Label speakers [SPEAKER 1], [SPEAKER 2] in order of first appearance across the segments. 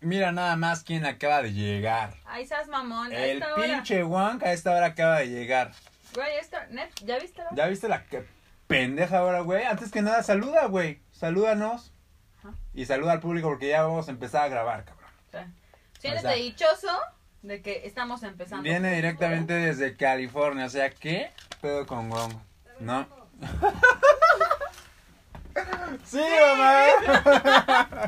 [SPEAKER 1] Mira nada más quién acaba de llegar.
[SPEAKER 2] Ay, seas mamón.
[SPEAKER 1] El pinche Wonk a esta hora acaba de llegar.
[SPEAKER 2] Güey, ¿ya viste la hora?
[SPEAKER 1] ¿Ya viste la pendeja hora, güey? Antes que nada, saluda, güey. Salúdanos.
[SPEAKER 2] Ajá.
[SPEAKER 1] Y saluda al público porque ya vamos a empezar a grabar, cabrón.
[SPEAKER 2] Siéntete dichoso de que estamos empezando.
[SPEAKER 1] Viene directamente desde California, o sea, ¿qué pedo con Wonk? ¿No? ¡Sí, mamá!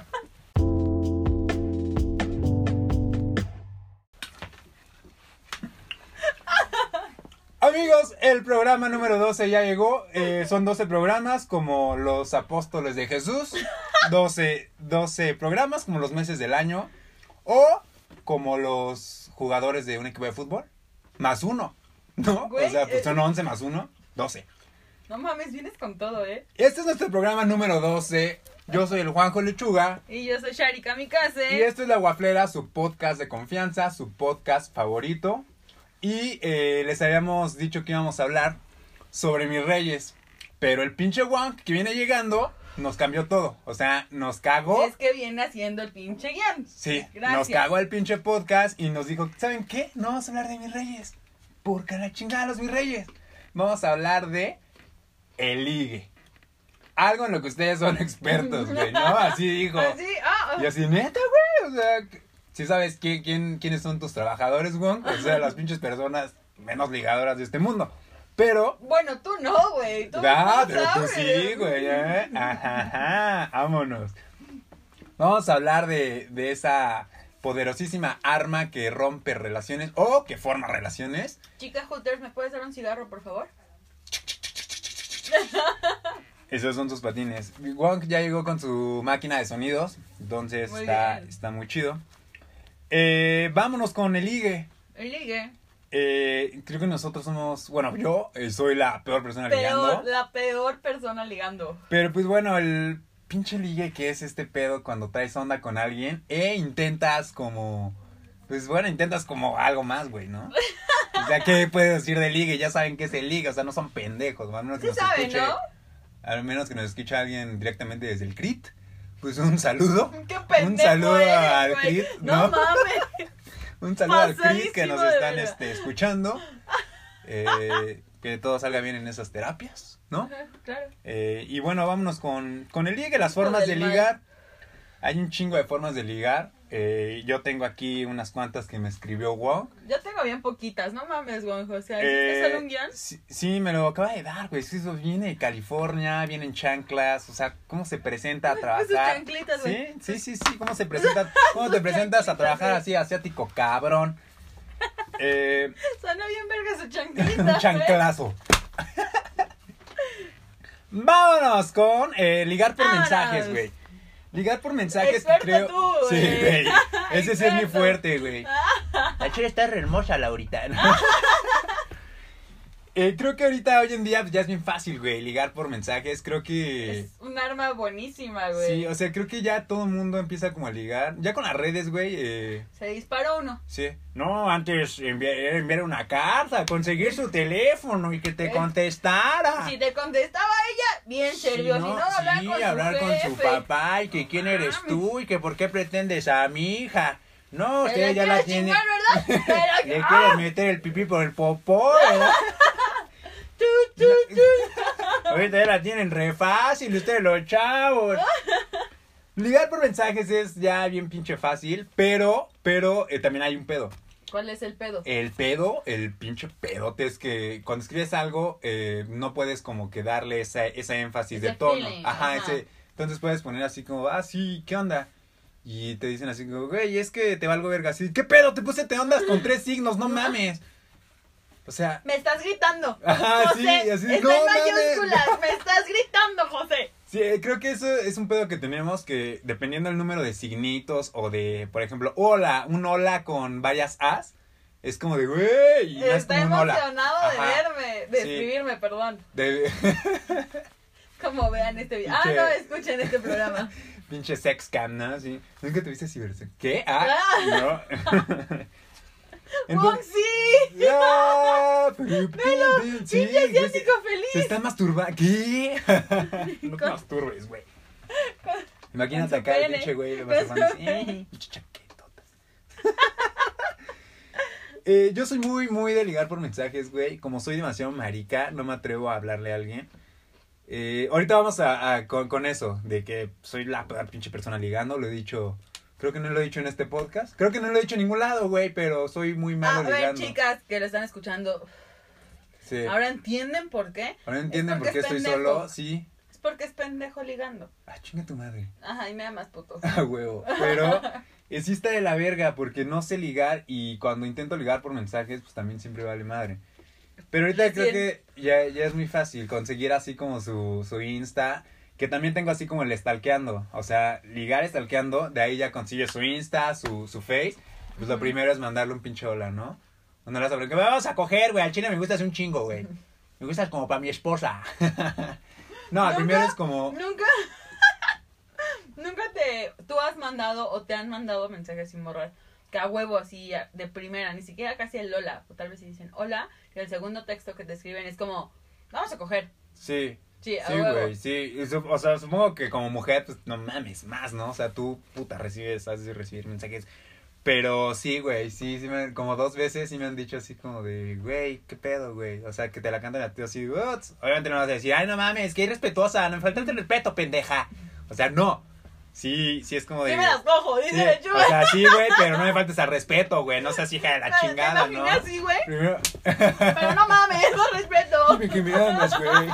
[SPEAKER 1] Amigos, el programa número 12 ya llegó. Son 12 programas como los apóstoles de Jesús. 12 programas como los meses del año. O como los jugadores de un equipo de fútbol. Más uno, ¿no?
[SPEAKER 2] Güey,
[SPEAKER 1] o sea, pues son 11 más 1, 12.
[SPEAKER 2] No mames, vienes con todo, ¿eh?
[SPEAKER 1] Este es nuestro programa número 12. Yo soy el Juanjo Lechuga.
[SPEAKER 2] Y yo soy Shari Kamikaze.
[SPEAKER 1] Y esto es La Guaflera, su podcast de confianza, su podcast favorito. Y les habíamos dicho que íbamos a hablar sobre mis reyes. Pero el pinche Wonk que viene llegando nos cambió todo. O sea, nos cagó.
[SPEAKER 2] Es que viene haciendo el pinche guión.
[SPEAKER 1] Sí,
[SPEAKER 2] Gracias.
[SPEAKER 1] nos cagó el pinche podcast y nos dijo, ¿saben qué? No vamos a hablar de mis reyes. Porque a la chingada los mis reyes. Vamos a hablar de el ligue. Algo en lo que ustedes son expertos, güey, ¿no? Así dijo.
[SPEAKER 2] Así,
[SPEAKER 1] Y así, neta, güey, o sea, ¿sí sabes quiénes son tus trabajadores, Wonk? O sea, las pinches personas menos ligadoras de este mundo. Pero...
[SPEAKER 2] Bueno, tú no, güey. Tú
[SPEAKER 1] Ah,
[SPEAKER 2] no
[SPEAKER 1] pero tú
[SPEAKER 2] sabes.
[SPEAKER 1] sí, güey, ¿eh? Ajá, vámonos. Vamos a hablar de esa poderosísima arma que rompe relaciones o que forma relaciones.
[SPEAKER 2] Chica Hooters, ¿me puedes dar un cigarro, por favor?
[SPEAKER 1] Esos son sus patines. Wonk ya llegó con su máquina de sonidos, entonces
[SPEAKER 2] Muy
[SPEAKER 1] está
[SPEAKER 2] bien.
[SPEAKER 1] muy chido. Vámonos con el ligue.
[SPEAKER 2] El ligue.
[SPEAKER 1] Creo que nosotros somos, bueno, yo soy la peor persona ligando.
[SPEAKER 2] La peor persona ligando.
[SPEAKER 1] Pero pues bueno, el pinche ligue que es este pedo cuando traes onda con alguien intentas como, pues bueno, intentas como algo más, güey, ¿no? O sea, ¿qué puedes decir de ligue? Ya saben qué es el ligue, o sea, no son pendejos, al menos que
[SPEAKER 2] Sí
[SPEAKER 1] nos
[SPEAKER 2] saben,
[SPEAKER 1] escuche,
[SPEAKER 2] ¿no?
[SPEAKER 1] al menos que nos escuche alguien directamente desde el CRIT, pues un saludo.
[SPEAKER 2] ¡Qué pendejo
[SPEAKER 1] Un saludo
[SPEAKER 2] eres,
[SPEAKER 1] al
[SPEAKER 2] güey!
[SPEAKER 1] CRIT,
[SPEAKER 2] ¡No
[SPEAKER 1] ¿no?
[SPEAKER 2] mames!
[SPEAKER 1] Un saludo al
[SPEAKER 2] Pasadísimo
[SPEAKER 1] CRIT que nos
[SPEAKER 2] de
[SPEAKER 1] están
[SPEAKER 2] verga.
[SPEAKER 1] escuchando. Que todo salga bien en esas terapias, ¿no?
[SPEAKER 2] Ajá, claro.
[SPEAKER 1] Y bueno, vámonos con el ligue, las
[SPEAKER 2] Hijo
[SPEAKER 1] formas de
[SPEAKER 2] del mal.
[SPEAKER 1] ligar. Hay un chingo de formas de ligar. Yo tengo aquí unas cuantas que me escribió Wonk.
[SPEAKER 2] Yo tengo bien poquitas, no mames, Juanjo. O sea, ¿hiciste solo un guión?
[SPEAKER 1] Sí, me lo acaba de dar, güey. Sí, eso viene de California, viene en chanclas. O sea, ¿cómo se presenta a
[SPEAKER 2] Pues
[SPEAKER 1] trabajar?
[SPEAKER 2] sus chanclitas, güey.
[SPEAKER 1] Sí. ¿Cómo se presenta? ¿Cómo te presentas a trabajar así, asiático, cabrón?
[SPEAKER 2] Suena bien verga su chanclita.
[SPEAKER 1] Un chanclazo. Vámonos con ligar por
[SPEAKER 2] Vámonos.
[SPEAKER 1] mensajes, güey. Ligar por mensajes
[SPEAKER 2] Experto
[SPEAKER 1] que creo.
[SPEAKER 2] tú,
[SPEAKER 1] Sí,
[SPEAKER 2] güey.
[SPEAKER 1] güey. Ese sí es mi
[SPEAKER 2] Experto.
[SPEAKER 1] fuerte, güey. La chela está re hermosa, Laurita. ¿No? Creo que ahorita, hoy en día, ya es bien fácil, güey, ligar por mensajes. Creo que.
[SPEAKER 2] Es un arma buenísima, güey.
[SPEAKER 1] Sí, o sea, creo que ya todo el mundo empieza como a ligar. Ya con las redes, güey.
[SPEAKER 2] Se disparó uno.
[SPEAKER 1] Sí. No, antes enviar una carta, conseguir su teléfono y que te contestara.
[SPEAKER 2] Si te contestaba ella, bien serio.
[SPEAKER 1] Sí,
[SPEAKER 2] si no, hablar
[SPEAKER 1] sí,
[SPEAKER 2] con
[SPEAKER 1] hablar
[SPEAKER 2] su
[SPEAKER 1] con
[SPEAKER 2] jefe.
[SPEAKER 1] su papá y que quién eres
[SPEAKER 2] Mames.
[SPEAKER 1] tú y que por qué pretendes a mi hija. No,
[SPEAKER 2] Te
[SPEAKER 1] usted ya la
[SPEAKER 2] quieres
[SPEAKER 1] tiene.
[SPEAKER 2] chingar, ¿verdad? Pero-
[SPEAKER 1] Le
[SPEAKER 2] ¡Ah!
[SPEAKER 1] quiere meter el pipí por el popó, ¿verdad?
[SPEAKER 2] Tu, tu, tu.
[SPEAKER 1] Ahorita ya la tienen re fácil, ustedes los chavos. Ligar por mensajes es ya bien pinche fácil, pero también hay un pedo.
[SPEAKER 2] ¿Cuál es el pedo?
[SPEAKER 1] El pinche pedote es que cuando escribes algo, no puedes como que darle ese énfasis
[SPEAKER 2] Ese
[SPEAKER 1] de tono.
[SPEAKER 2] feeling,
[SPEAKER 1] Ajá,
[SPEAKER 2] ajá.
[SPEAKER 1] entonces puedes poner así como, sí, ¿qué onda? Y te dicen así como, güey, es que te valgo verga. Así, ¿qué pedo? Te puse te ondas con 3 signos, no mames. O sea,
[SPEAKER 2] Me estás gritando.
[SPEAKER 1] Ajá,
[SPEAKER 2] José,
[SPEAKER 1] sí, así,
[SPEAKER 2] está
[SPEAKER 1] no
[SPEAKER 2] en
[SPEAKER 1] mames.
[SPEAKER 2] mayúsculas. Me estás gritando, José.
[SPEAKER 1] sí, creo que eso es un pedo que tenemos que dependiendo del número de signitos o de, por ejemplo, un hola con varias as, es como de, güey, y no es
[SPEAKER 2] Está
[SPEAKER 1] como un hola.
[SPEAKER 2] emocionado de
[SPEAKER 1] Ajá.
[SPEAKER 2] verme, de
[SPEAKER 1] Sí.
[SPEAKER 2] escribirme, perdón.
[SPEAKER 1] De
[SPEAKER 2] Como vean este video.
[SPEAKER 1] Pinche-
[SPEAKER 2] No, escuchen este programa.
[SPEAKER 1] pinche sex cam, ¿no? Sí. ¿Nunca tuviste cibersex? ¿Qué?
[SPEAKER 2] Ah.
[SPEAKER 1] No.
[SPEAKER 2] ¡Wong, sí!
[SPEAKER 1] ¡Ya!
[SPEAKER 2] ¡Velo!
[SPEAKER 1] Sí,
[SPEAKER 2] ¡Pinche
[SPEAKER 1] güey,
[SPEAKER 2] asiático
[SPEAKER 1] se
[SPEAKER 2] feliz!
[SPEAKER 1] está masturbando. ¿Qué? No te
[SPEAKER 2] Con-
[SPEAKER 1] masturbes, güey. Imagínate
[SPEAKER 2] con su
[SPEAKER 1] acá el
[SPEAKER 2] pene.
[SPEAKER 1] pinche güey
[SPEAKER 2] Con
[SPEAKER 1] masturbándose.
[SPEAKER 2] su pene.
[SPEAKER 1] Pinche chaqueta. Yo soy muy de ligar por mensajes, güey. Como soy demasiado marica, no me atrevo a hablarle a alguien. Ahorita vamos con eso, de que soy la peor pinche persona ligando. Lo he dicho, creo que no lo he dicho en este podcast. Creo que no lo he dicho en ningún lado, güey, pero soy muy malo ligando.
[SPEAKER 2] A ver, chicas que lo están escuchando.
[SPEAKER 1] Sí.
[SPEAKER 2] ¿Ahora entienden por qué?
[SPEAKER 1] ¿Ahora entienden por qué estoy solo? Sí.
[SPEAKER 2] Es porque es pendejo ligando.
[SPEAKER 1] Ah, chinga tu madre.
[SPEAKER 2] Ajá, y me da más puto.
[SPEAKER 1] Ah, huevo. Pero sí está de la verga porque no sé ligar y cuando intento ligar por mensajes, pues también siempre vale madre. Pero ahorita creo que ya es muy fácil conseguir así como su Insta, que también tengo así como el stalkeando. O sea, ligar stalkeando, de ahí ya consigue su Insta, su Face. Pues lo primero es mandarle un pinche hola, ¿no? No la sobre que vamos a coger, güey. Al chile me gustas un chingo, güey. Me gustas como para mi esposa. No, primero es como...
[SPEAKER 2] Nunca tú has mandado o te han mandado mensajes sin borrar. Que a huevo así de primera, ni siquiera casi el hola. O tal vez si dicen hola. Y el segundo texto que te escriben es como, vamos a coger.
[SPEAKER 1] Sí.
[SPEAKER 2] Sí,
[SPEAKER 1] sí, güey, sí. O sea, supongo que como mujer, pues no mames más, ¿no? O sea, tú, puta, haces de recibir mensajes. Pero sí, güey, sí, como 2 veces sí me han dicho así como de, güey, ¿qué pedo, güey? O sea, que te la cantan a ti así, "Uts". Obviamente no vas a decir, ay, no mames, que irrespetuosa, no me falta el respeto, pendeja. O sea, no. Sí es como de...
[SPEAKER 2] Sí me las cojo, dice
[SPEAKER 1] sí,
[SPEAKER 2] el chulo.
[SPEAKER 1] o sea, sí, güey, pero no me faltes al respeto, güey, no seas hija de la chingada,
[SPEAKER 2] ¿te
[SPEAKER 1] ¿no?
[SPEAKER 2] imaginas así, güey?
[SPEAKER 1] Primero...
[SPEAKER 2] Pero no mames, no respeto.
[SPEAKER 1] Dime que me amas, güey.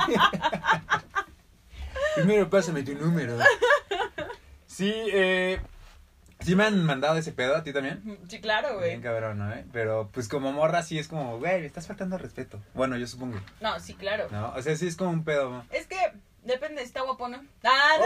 [SPEAKER 1] Primero pásame tu número. Sí, ¿sí me han mandado ese pedo a ti también?
[SPEAKER 2] Sí, claro, güey.
[SPEAKER 1] Bien cabrón, ¿no? Pero pues como morra sí es como, güey, me estás faltando al respeto. Bueno, yo supongo.
[SPEAKER 2] No, sí, claro.
[SPEAKER 1] ¿No? O sea, sí es como un pedo, ¿no?
[SPEAKER 2] Es que depende, está guapo, ¿no? Ah,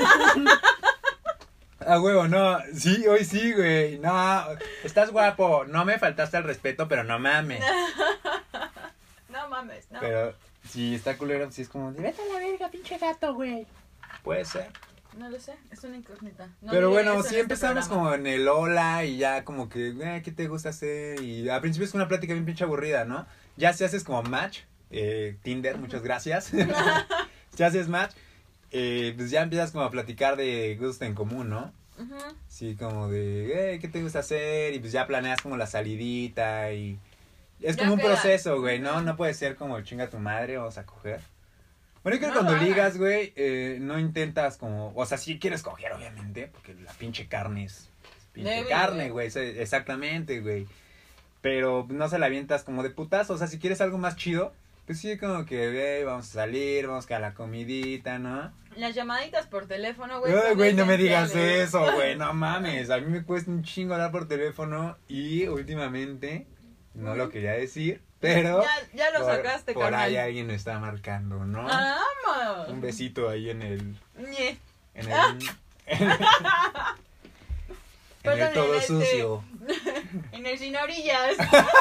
[SPEAKER 1] Ah, huevo, no. Sí, hoy sí, güey. No, estás guapo. No me faltaste al respeto, pero no mames.
[SPEAKER 2] no mames, no.
[SPEAKER 1] Pero si está culero, sí es como, vete a la verga, pinche gato, güey. Puede ser.
[SPEAKER 2] No lo sé, es una incógnita. No
[SPEAKER 1] pero
[SPEAKER 2] diré
[SPEAKER 1] bueno,
[SPEAKER 2] eso
[SPEAKER 1] sí
[SPEAKER 2] en
[SPEAKER 1] empezamos
[SPEAKER 2] este programa.
[SPEAKER 1] como en el hola y ya como que, ¿qué te gusta hacer? Y al principio es una plática bien pinche aburrida, ¿no? Ya si haces como match, Tinder, muchas gracias. Si haces match, pues ya empiezas como a platicar de gusto en común, ¿no?
[SPEAKER 2] Ujú.
[SPEAKER 1] Sí, como de, ¿qué te gusta hacer? Y pues ya planeas como la salidita y... Es
[SPEAKER 2] Ya
[SPEAKER 1] como un
[SPEAKER 2] queda.
[SPEAKER 1] proceso, güey, ¿no? No puede ser como chinga tu madre, vamos a coger. Bueno, yo creo que
[SPEAKER 2] No
[SPEAKER 1] cuando
[SPEAKER 2] lo hagas.
[SPEAKER 1] ligas, güey, no intentas como... O sea, sí quieres coger, obviamente, porque la pinche carne es pinche
[SPEAKER 2] Débil,
[SPEAKER 1] carne, güey. Exactamente, güey. Pero no se la avientas como de putazo. O sea, si quieres algo más chido, pues sí, como que, güey, vamos a salir, vamos a la comidita, ¿no?
[SPEAKER 2] Las llamaditas por teléfono, güey.
[SPEAKER 1] Ay,
[SPEAKER 2] son
[SPEAKER 1] güey, no me digas
[SPEAKER 2] esenciales.
[SPEAKER 1] eso, güey, no mames. A mí me cuesta un chingo hablar por teléfono y últimamente, no lo quería decir, pero...
[SPEAKER 2] Ya lo sacaste,
[SPEAKER 1] por
[SPEAKER 2] carnal.
[SPEAKER 1] ahí alguien me está marcando, ¿no?
[SPEAKER 2] ¡Vamos!
[SPEAKER 1] Un besito ahí en el...
[SPEAKER 2] Ñe.
[SPEAKER 1] En el... en el
[SPEAKER 2] Perdón,
[SPEAKER 1] todo
[SPEAKER 2] en
[SPEAKER 1] sucio.
[SPEAKER 2] En el sin orillas.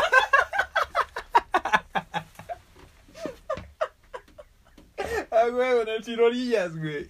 [SPEAKER 1] Ah, güey, en el sin orillas, güey.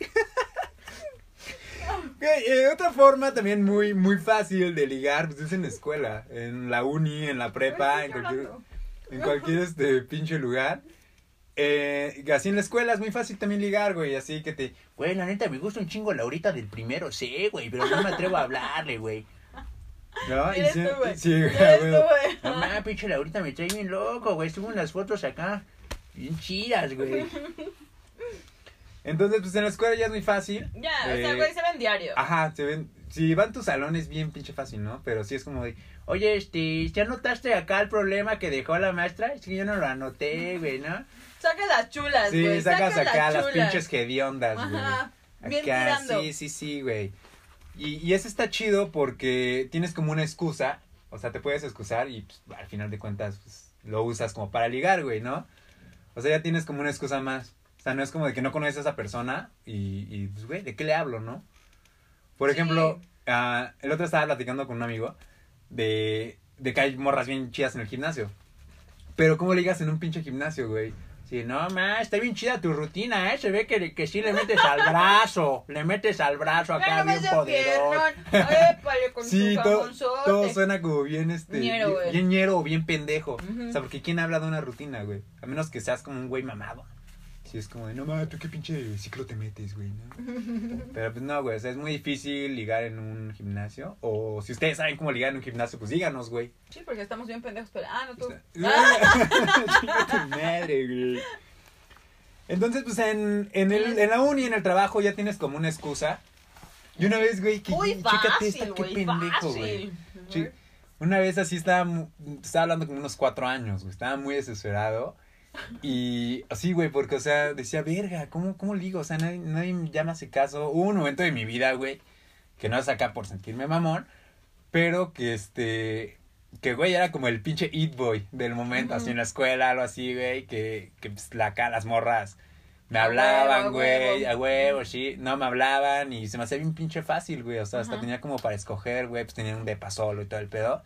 [SPEAKER 1] Okay, otra forma también muy fácil de ligar, pues es en la escuela, en la uni, en la prepa, en cualquier pinche lugar. Así en la escuela es muy fácil también ligar, güey, así que güey, la neta me gusta un chingo Laurita del primero, sí, güey, pero no me atrevo a hablarle, güey. ¿No?
[SPEAKER 2] Eres
[SPEAKER 1] sí,
[SPEAKER 2] tú, güey.
[SPEAKER 1] sí,
[SPEAKER 2] Eres
[SPEAKER 1] güey.
[SPEAKER 2] tú, güey.
[SPEAKER 1] No mames, pinche Laurita me trae bien loco, güey, subo unas fotos acá, bien chidas, güey. Entonces, pues en la escuela ya es muy fácil.
[SPEAKER 2] Ya, o sea, güey, se ven diario.
[SPEAKER 1] Ajá, se ven. Si van tus salones bien pinche fácil, ¿no? Pero sí es como de, oye, ¿ya notaste acá el problema que dejó la maestra? Es que yo no lo anoté, güey, ¿no?
[SPEAKER 2] Saca las chulas,
[SPEAKER 1] Sí,
[SPEAKER 2] güey.
[SPEAKER 1] sacas
[SPEAKER 2] saca
[SPEAKER 1] acá las
[SPEAKER 2] chulas.
[SPEAKER 1] pinches hediondas, güey.
[SPEAKER 2] Ajá, bien
[SPEAKER 1] Acá,
[SPEAKER 2] tirando.
[SPEAKER 1] sí, güey. Y eso está chido porque tienes como una excusa. O sea, te puedes excusar y pues, al final de cuentas pues, lo usas como para ligar, güey, ¿no? O sea, ya tienes como una excusa más. O sea, no es como de que no conoces a esa persona y pues, güey, ¿de qué le hablo, no? Por
[SPEAKER 2] Sí.
[SPEAKER 1] ejemplo, el otro estaba platicando con un amigo de que hay morras bien chidas en el gimnasio. Pero ¿cómo ligas en un pinche gimnasio, güey? Sí, no, ma, está bien chida tu rutina, ¿eh? Se ve que sí le metes al brazo. Le metes al brazo acá
[SPEAKER 2] Pero
[SPEAKER 1] bien poderoso.
[SPEAKER 2] Épale, con
[SPEAKER 1] Sí,
[SPEAKER 2] su
[SPEAKER 1] todo
[SPEAKER 2] jamonzote.
[SPEAKER 1] suena como bien,
[SPEAKER 2] Ñero, güey.
[SPEAKER 1] bien ñero o bien pendejo.
[SPEAKER 2] Ujú.
[SPEAKER 1] O sea, porque ¿quién habla de una rutina, güey? A menos que seas como un güey mamado. sí es como de, no mames, ¿tú qué pinche ciclo te metes, güey, no? Pero pues no, güey, o sea, es muy difícil ligar en un gimnasio. O si ustedes saben cómo ligar en un gimnasio, pues díganos, güey.
[SPEAKER 2] Sí, porque estamos bien pendejos, pero... no tú.
[SPEAKER 1] Chinga tu madre, güey. Entonces, pues en la uni, en el trabajo, ya tienes como una excusa. Y una vez, güey,
[SPEAKER 2] Uy,
[SPEAKER 1] chécate esta,
[SPEAKER 2] fácil,
[SPEAKER 1] qué
[SPEAKER 2] güey,
[SPEAKER 1] pendejo, güey.
[SPEAKER 2] fácil.
[SPEAKER 1] Una vez así estaba hablando como unos 4 años, güey. Estaba muy desesperado. Y así, güey, porque, o sea, decía, verga, ¿cómo ligo? O sea, nadie ya me hace caso. Hubo un momento de mi vida, güey, que no es acá por sentirme mamón, pero que que, güey, era como el pinche it boy del momento, así en la escuela, algo así, güey, que pues, acá las morras me hablaban, güey, a huevo, sí, no me hablaban y se me hacía bien pinche fácil, güey, o sea, hasta tenía como para escoger, güey, pues tenía un depa solo y todo el pedo.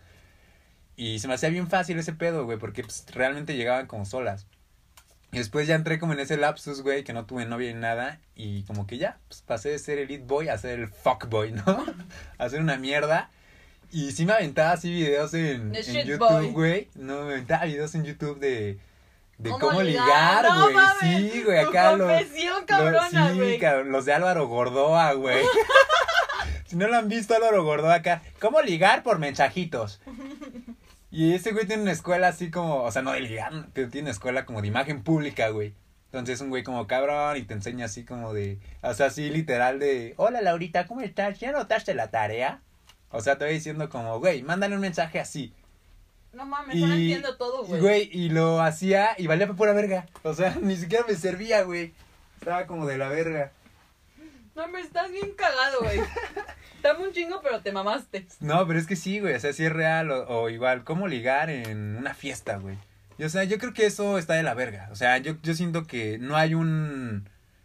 [SPEAKER 1] Y se me hacía bien fácil ese pedo, güey, porque pues realmente llegaban como solas. Y después ya entré como en ese lapsus, güey, que no tuve novia ni nada. Y como que ya, pues pasé de ser el it boy a ser el fuck boy, ¿no? A hacer una mierda. Y sí me aventaba así videos en YouTube, güey. No, me aventaba videos en YouTube de cómo ligar, güey. No, sí, güey, acá
[SPEAKER 2] confesión cabrona, güey.
[SPEAKER 1] Sí, cabrón, los de Álvaro Gordoa, güey. Si no lo han visto, Álvaro Gordoa acá. ¿Cómo ligar por mensajitos? Y ese güey tiene una escuela así como, o sea, no de ligar, pero tiene una escuela como de imagen pública, güey. Entonces es un güey como cabrón y te enseña así como de, o sea, así literal de, hola Laurita, ¿cómo estás? ¿Ya notaste la tarea? O sea, te voy diciendo como, güey, mándale un mensaje así.
[SPEAKER 2] No mames, no entiendo todo, güey.
[SPEAKER 1] Güey, y lo hacía y valía por pura verga. O sea, ni siquiera me servía, güey. Estaba como de la verga.
[SPEAKER 2] No, me estás bien cagado, güey. Dame un chingo, pero te mamaste.
[SPEAKER 1] No, pero es que sí, güey, o sea, sí es real. O igual, ¿cómo ligar en una fiesta, güey? Y, o sea, yo creo que eso está de la verga. O sea, yo siento que no hay un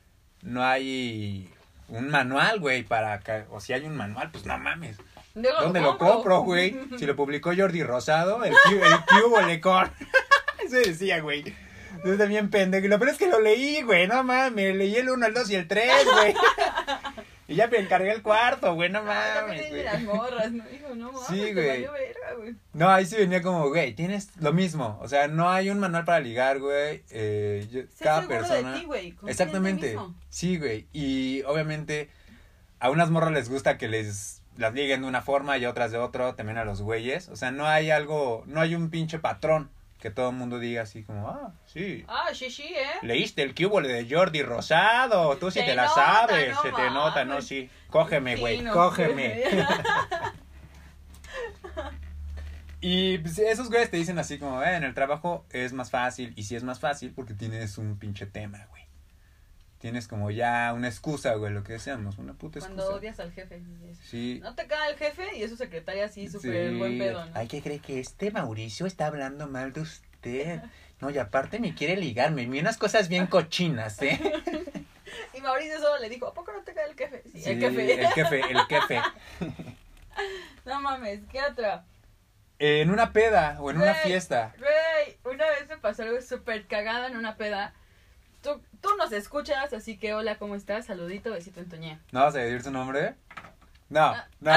[SPEAKER 1] manual, güey, o si hay un manual, pues no mames. ¿Dónde lo compro, güey? Si lo publicó Jordi Rosado, el Cubo Lecor. Eso decía, güey. Yo también pendejo. Lo peor es que lo leí, güey, no mames. Leí el 1, el 2 y el 3, güey. Y ya me encargué el cuarto, güey, no mames, güey.
[SPEAKER 2] Las morras, ¿no? Hijo, no mames,
[SPEAKER 1] sí, güey.
[SPEAKER 2] Verga, güey.
[SPEAKER 1] No, ahí sí venía como, güey, tienes lo mismo. O sea, no hay un manual para ligar, güey. Cada persona.
[SPEAKER 2] De ti, güey.
[SPEAKER 1] Exactamente. Sí, güey. Y obviamente a unas morras les gusta que las liguen de una forma y a otras de otro, también a los güeyes. O sea, no hay un pinche patrón que todo el mundo diga así como, sí.
[SPEAKER 2] Sí,
[SPEAKER 1] Leíste el cúbole de Jordi Rosado, tú sí te la sabes, no, se te nota, ¿no? Sí. Cógeme, güey, sí, cógeme. Y pues, esos güeyes te dicen así como, en el trabajo es más fácil, y sí es más fácil porque tienes un pinche tema, güey. Tienes como ya una excusa, güey, lo que decíamos, una puta excusa.
[SPEAKER 2] Cuando odias al jefe.
[SPEAKER 1] Sí.
[SPEAKER 2] No te cae el jefe y es su secretaria así súper buen pedo, ¿no?
[SPEAKER 1] Ay, ¿qué cree que Mauricio está hablando mal de usted? No, y aparte me quiere ligarme, unas cosas bien cochinas, ¿eh?
[SPEAKER 2] Y Mauricio solo le dijo, ¿a poco no te cae el jefe? Sí, el
[SPEAKER 1] jefe.
[SPEAKER 2] No mames, ¿qué otra?
[SPEAKER 1] En una peda o en una fiesta.
[SPEAKER 2] Güey, una vez me pasó algo súper cagado en una peda. Tú nos escuchas, así que hola, ¿cómo estás? Saludito, besito en Toñé.
[SPEAKER 1] ¿No vas a decir su nombre? No.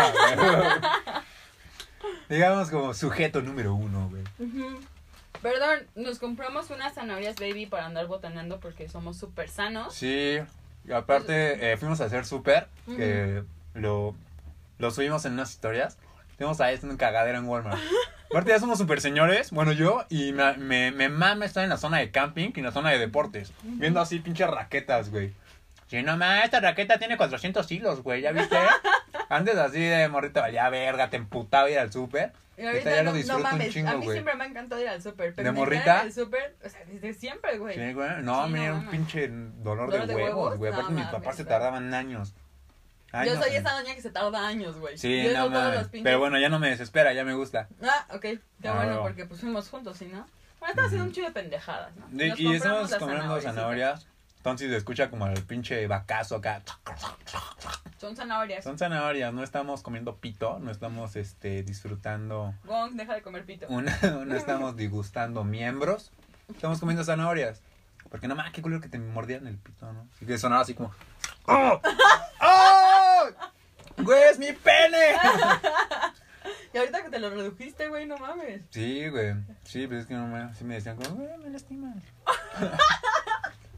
[SPEAKER 1] Digamos como sujeto número 1, güey.
[SPEAKER 2] Perdón, nos compramos unas zanahorias baby para andar botaneando porque somos súper sanos.
[SPEAKER 1] Sí, y aparte fuimos a hacer súper, que lo subimos en unas historias. Fuimos a un cagadero en Walmart. Aparte ya somos súper señores, bueno yo, y me mama estar en la zona de camping y en la zona de deportes. Viendo así pinches raquetas, güey. Sí, no mames, esta raqueta tiene 400 hilos, güey, ¿ya viste? Antes así de morrito valía verga, te emputaba ir al súper.
[SPEAKER 2] Y ahorita ya lo disfruto un chingo, a mí siempre me ha encantado ir al súper.
[SPEAKER 1] ¿De morrita?
[SPEAKER 2] El súper, o sea, desde siempre, güey.
[SPEAKER 1] Sí, güey. No, me dieron un pinche dolor de huevos, güey. Aparte mis papás se tardaban años.
[SPEAKER 2] Yo soy esa doña que se tarda años, güey.
[SPEAKER 1] Sí, no mames. Pero bueno, ya no me desespera, ya me gusta.
[SPEAKER 2] Ok. Qué bueno, porque pues fuimos juntos, ¿sí, no? Bueno, estaba haciendo un chido de pendejadas, ¿no?
[SPEAKER 1] Y estamos comiendo zanahorias. Entonces se escucha como el pinche vacazo acá.
[SPEAKER 2] Son zanahorias.
[SPEAKER 1] Son zanahorias, no estamos comiendo pito, no estamos disfrutando.
[SPEAKER 2] Gong, deja de comer pito.
[SPEAKER 1] No estamos disgustando miembros. Estamos comiendo zanahorias. Porque no mames, qué culero que te mordieran el pito, ¿no? Así que sonaba así como. ¡Oh! ¡Oh! ¡Güey, es mi pene!
[SPEAKER 2] Y ahorita que te lo redujiste, güey, no mames.
[SPEAKER 1] Sí, güey. Sí, pero es que no mames. Sí me decían como, güey, me lastimas.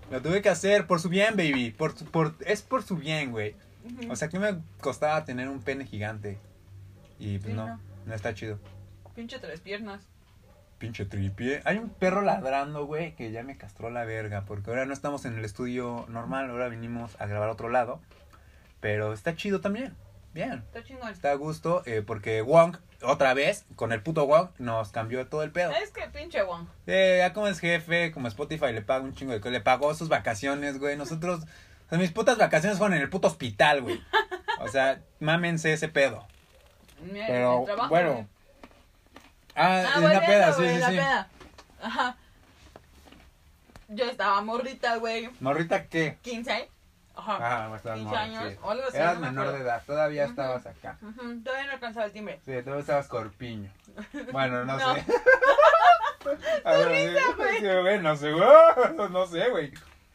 [SPEAKER 1] Lo tuve que hacer por su bien, baby. Es por su bien, güey. O sea, ¿qué me costaba tener un pene gigante? Y pues
[SPEAKER 2] Sí,
[SPEAKER 1] no está chido.
[SPEAKER 2] Pinche 3 piernas.
[SPEAKER 1] Pinche tripié. Hay un perro ladrando, güey, que ya me castró la verga. Porque ahora no estamos en el estudio normal. Ahora vinimos a grabar a otro lado. Pero está chido también. Bien.
[SPEAKER 2] Está chingón.
[SPEAKER 1] Está a gusto. Porque Wong, otra vez, con el puto Wong, nos cambió todo el pedo.
[SPEAKER 2] Es que pinche Wong.
[SPEAKER 1] Ya como es jefe, como Spotify le paga un chingo de cosas. Le pagó sus vacaciones, güey. Nosotros, o sea, mis putas vacaciones fueron en el puto hospital, güey. O sea, mámense ese pedo. Pero,
[SPEAKER 2] El trabajo,
[SPEAKER 1] bueno.
[SPEAKER 2] güey.
[SPEAKER 1] En
[SPEAKER 2] volviendo,
[SPEAKER 1] la peda, sí,
[SPEAKER 2] güey,
[SPEAKER 1] sí,
[SPEAKER 2] la
[SPEAKER 1] sí.
[SPEAKER 2] peda. Ajá. Yo estaba morrita, güey.
[SPEAKER 1] ¿Morrita qué?
[SPEAKER 2] 15. Ajá.
[SPEAKER 1] Ah, estabas
[SPEAKER 2] 15
[SPEAKER 1] morra,
[SPEAKER 2] años.
[SPEAKER 1] sí.
[SPEAKER 2] O algo así.
[SPEAKER 1] Eras
[SPEAKER 2] no me
[SPEAKER 1] menor de
[SPEAKER 2] acuerdo.
[SPEAKER 1] edad, todavía
[SPEAKER 2] Ujú.
[SPEAKER 1] estabas acá.
[SPEAKER 2] Todavía no alcanzaba el timbre.
[SPEAKER 1] Sí, todavía estabas corpiño. Bueno, no,
[SPEAKER 2] No.
[SPEAKER 1] sé. A ver,
[SPEAKER 2] güey.
[SPEAKER 1] no sé, güey. No sé, güey.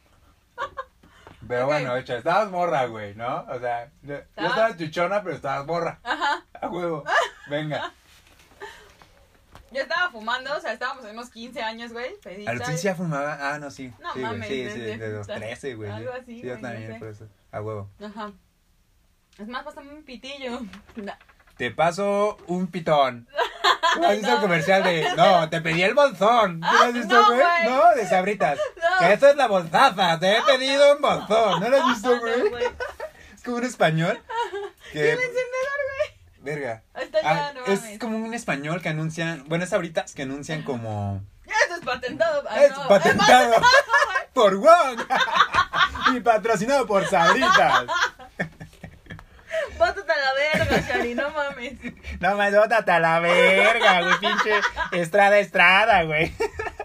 [SPEAKER 1] Pero
[SPEAKER 2] Ok.
[SPEAKER 1] bueno, hecha, estabas morra, güey, ¿no? O sea, yo estaba chuchona, pero estabas morra.
[SPEAKER 2] Ajá.
[SPEAKER 1] A huevo. Venga.
[SPEAKER 2] Yo estaba fumando, o sea, estábamos en unos 15 años, güey. pedita.
[SPEAKER 1] ¿A los 15 ya fumaba? Ah, no, sí.
[SPEAKER 2] No
[SPEAKER 1] Sí, güey,
[SPEAKER 2] mames,
[SPEAKER 1] sí,
[SPEAKER 2] desde-
[SPEAKER 1] de los 13, güey.
[SPEAKER 2] algo así,
[SPEAKER 1] Sí, yo
[SPEAKER 2] güey, no
[SPEAKER 1] también,
[SPEAKER 2] sé.
[SPEAKER 1] por eso. A huevo.
[SPEAKER 2] Ajá. Es más, pásame un pitillo. No.
[SPEAKER 1] Te paso un pitón. ¿Tú has visto el
[SPEAKER 2] No.
[SPEAKER 1] comercial de... No, te pedí el bolsón. ¿Tú lo has visto,
[SPEAKER 2] no,
[SPEAKER 1] güey?
[SPEAKER 2] güey.
[SPEAKER 1] No, de Sabritas.
[SPEAKER 2] No.
[SPEAKER 1] Que esta es la bolsaza. Te he pedido un bolsón. ¿No lo has visto,
[SPEAKER 2] No,
[SPEAKER 1] güey?
[SPEAKER 2] güey.
[SPEAKER 1] Es como un español.
[SPEAKER 2] ¿Y el
[SPEAKER 1] Que...
[SPEAKER 2] encendedor, güey?
[SPEAKER 1] Verga.
[SPEAKER 2] Ahí está ya,
[SPEAKER 1] Ah,
[SPEAKER 2] no
[SPEAKER 1] es
[SPEAKER 2] mames.
[SPEAKER 1] como un español que anuncian... Bueno, es Sabritas que anuncian como...
[SPEAKER 2] Esto es patentado. Ah,
[SPEAKER 1] Es
[SPEAKER 2] no.
[SPEAKER 1] patentado por Wong. Y patrocinado por Sabritas.
[SPEAKER 2] Bótate a la verga, Shari, no mames.
[SPEAKER 1] No más, bótate a la verga, güey, pinche Estrada, güey.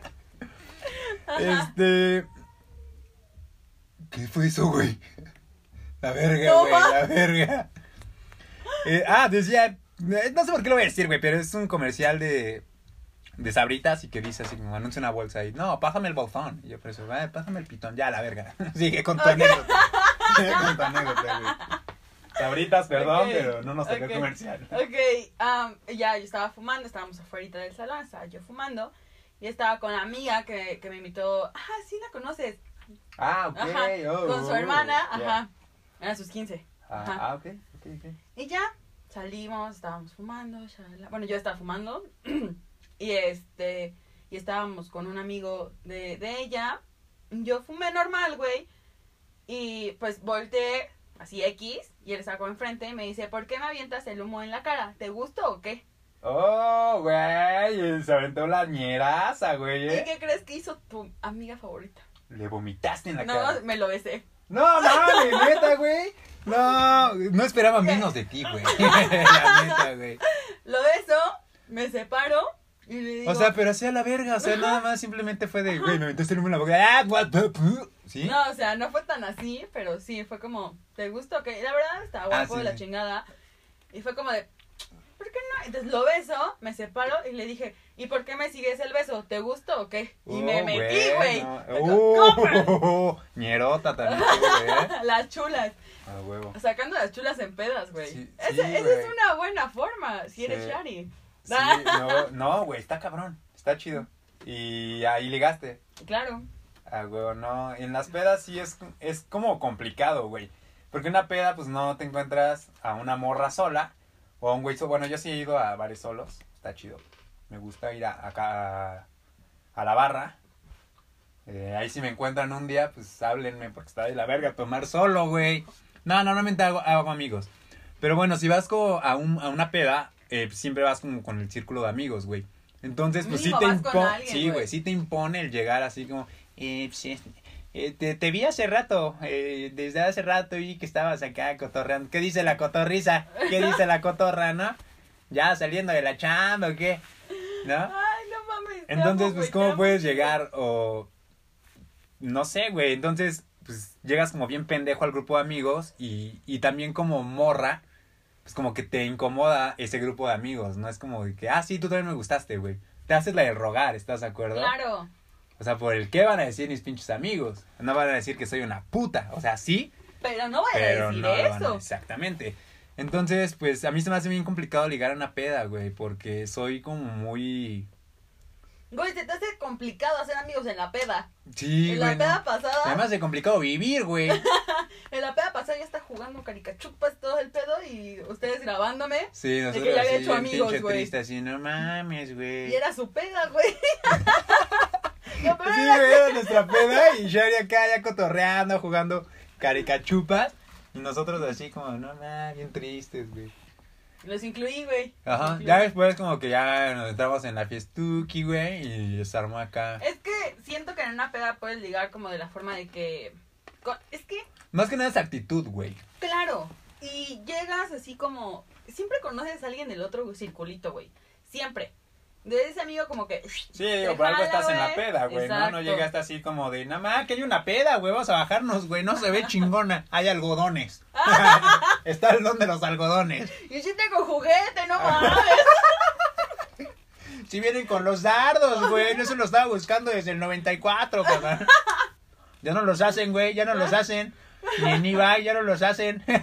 [SPEAKER 1] ¿Qué fue eso, güey? La verga,
[SPEAKER 2] No
[SPEAKER 1] güey,
[SPEAKER 2] ma-
[SPEAKER 1] la verga. Decía, no sé por qué lo voy a decir, güey, pero es un comercial de Sabritas y que dice así como anuncia una bolsa y no, pásame el bolsón. Y yo por eso, pásame el pitón, ya, la verga. Sigue con tu anécdota. Sigue con tu anécdota, güey. Sabritas, perdón,
[SPEAKER 2] Ok,
[SPEAKER 1] pero no nos tocó
[SPEAKER 2] ok.
[SPEAKER 1] el comercial.
[SPEAKER 2] Ok, ya yo estaba fumando, estábamos afuera del salón, estaba yo fumando. Y estaba con la amiga que me invitó. Ah, sí la conoces.
[SPEAKER 1] Ah, ok.
[SPEAKER 2] Ajá. Con su hermana,
[SPEAKER 1] ya.
[SPEAKER 2] ajá. Eran sus 15. Ajá.
[SPEAKER 1] Ok.
[SPEAKER 2] Y ya salimos, estábamos fumando. Shalala. Bueno, yo estaba fumando. y estábamos con un amigo de ella. Yo fumé normal, güey. Y pues volteé así X. Y él estaba enfrente y me dice: ¿por qué me avientas el humo en la cara? ¿Te gustó o qué?
[SPEAKER 1] Oh, güey, se aventó la ñeraza, güey,
[SPEAKER 2] ¿Y qué crees que hizo tu amiga favorita?
[SPEAKER 1] Le vomitaste en la
[SPEAKER 2] No,
[SPEAKER 1] cara.
[SPEAKER 2] me lo besé.
[SPEAKER 1] No, mames, neta, güey. No esperaba menos de ti, güey. La neta, güey.
[SPEAKER 2] Lo beso, me separo y le digo...
[SPEAKER 1] O sea, pero hacía la verga, o sea, nada más simplemente fue de, güey, me aventaste el humo en la boca. ¿Sí?
[SPEAKER 2] No, o sea, no fue tan así, pero sí, fue como, ¿te gustó? Que la verdad estaba guapo
[SPEAKER 1] sí,
[SPEAKER 2] de la
[SPEAKER 1] sí.
[SPEAKER 2] chingada. Y fue como de, ¿por qué no? Entonces lo beso, me separo y le dije, ¿y por qué me sigues el beso? ¿Te gustó o qué? Y me metí, güey.
[SPEAKER 1] Ñerota también, güey.
[SPEAKER 2] Las chulas.
[SPEAKER 1] A huevo.
[SPEAKER 2] Sacando las chulas en pedas, güey.
[SPEAKER 1] Sí,
[SPEAKER 2] Esa
[SPEAKER 1] sí,
[SPEAKER 2] es
[SPEAKER 1] güey.
[SPEAKER 2] una buena forma, si eres
[SPEAKER 1] Sí.
[SPEAKER 2] Shari.
[SPEAKER 1] Sí, no, güey, está cabrón, está chido. Y ahí ligaste.
[SPEAKER 2] Claro.
[SPEAKER 1] Ah, güey, no. En las pedas sí es como complicado, güey. Porque una peda, pues no te encuentras a una morra sola. O a un güey solo. Bueno, yo sí he ido a bares solos. Está chido. Me gusta ir acá a la barra. Ahí si me encuentran un día, pues háblenme. Porque está de la verga tomar solo, güey. No, normalmente hago amigos. Pero bueno, si vas a una peda, siempre vas como con el círculo de amigos, güey. Entonces, pues sí
[SPEAKER 2] Mínimo
[SPEAKER 1] te
[SPEAKER 2] vas con
[SPEAKER 1] impone.
[SPEAKER 2] alguien,
[SPEAKER 1] Sí,
[SPEAKER 2] güey.
[SPEAKER 1] güey, sí te impone el llegar así como. Te vi hace rato, desde hace rato vi que estabas acá cotorreando. ¿Qué dice la cotorriza? ¿Qué dice la cotorra, no? ¿Ya saliendo de la chamba o qué? ¿No?
[SPEAKER 2] Ay, no mames. te
[SPEAKER 1] Entonces,
[SPEAKER 2] amo,
[SPEAKER 1] pues,
[SPEAKER 2] güey, te
[SPEAKER 1] ¿cómo
[SPEAKER 2] amo.
[SPEAKER 1] puedes llegar? O, no sé, güey, entonces, pues, llegas como bien pendejo al grupo de amigos y también como morra, pues, como que te incomoda ese grupo de amigos, ¿no? Es como de que, sí, tú también me gustaste, güey. Te haces la de rogar, ¿estás de acuerdo?
[SPEAKER 2] Claro.
[SPEAKER 1] O sea, ¿por el qué van a decir mis pinches amigos? No van a decir que soy una puta. O sea, sí,
[SPEAKER 2] Pero no voy a
[SPEAKER 1] pero
[SPEAKER 2] decir
[SPEAKER 1] no lo van a-
[SPEAKER 2] eso.
[SPEAKER 1] exactamente. Entonces, pues, a mí se me hace bien complicado ligar a una peda, güey. Porque soy como muy...
[SPEAKER 2] Güey, se te hace complicado hacer amigos en la peda.
[SPEAKER 1] Sí,
[SPEAKER 2] En
[SPEAKER 1] güey.
[SPEAKER 2] la peda
[SPEAKER 1] No.
[SPEAKER 2] pasada.
[SPEAKER 1] Además de complicado vivir, güey.
[SPEAKER 2] En la peda pasada ya está jugando caricachupas todo el pedo y ustedes grabándome.
[SPEAKER 1] Sí, nosotros
[SPEAKER 2] que ya había
[SPEAKER 1] así,
[SPEAKER 2] hecho
[SPEAKER 1] bien
[SPEAKER 2] amigos,
[SPEAKER 1] pinche
[SPEAKER 2] güey.
[SPEAKER 1] triste, así, no mames, güey.
[SPEAKER 2] Y era su peda, güey. No, pero
[SPEAKER 1] Sí,
[SPEAKER 2] era-
[SPEAKER 1] güey, era nuestra peda y Sherry acá ya cotorreando, jugando caricachupas. Y nosotros así como, no mames, bien tristes, güey.
[SPEAKER 2] Los incluí, güey. Los
[SPEAKER 1] Ajá,
[SPEAKER 2] incluí.
[SPEAKER 1] ya después como que ya nos entramos en la fiestuki, güey, y se armó acá.
[SPEAKER 2] Es que siento que en una peda puedes ligar como de la forma de que... Es que,
[SPEAKER 1] Más que nada es actitud, güey.
[SPEAKER 2] claro, y llegas así como... Siempre conoces a alguien del otro circulito, güey. Siempre. De ese amigo como que...
[SPEAKER 1] Sí, digo, por algo
[SPEAKER 2] jala,
[SPEAKER 1] estás en la
[SPEAKER 2] güey.
[SPEAKER 1] peda, güey, ¿no? No
[SPEAKER 2] Exacto.
[SPEAKER 1] llegaste así como de, nada más que hay una peda, güey, vamos a bajarnos, güey, no se ve chingona, hay algodones. Está el don de los algodones.
[SPEAKER 2] Y sí tengo juguete, no mames.
[SPEAKER 1] Si vienen con los dardos, güey, eso lo estaba buscando desde el 94, cabrón. Ya no los hacen, güey, ya no los hacen. Ni en Ibai ya no los hacen.
[SPEAKER 2] Qué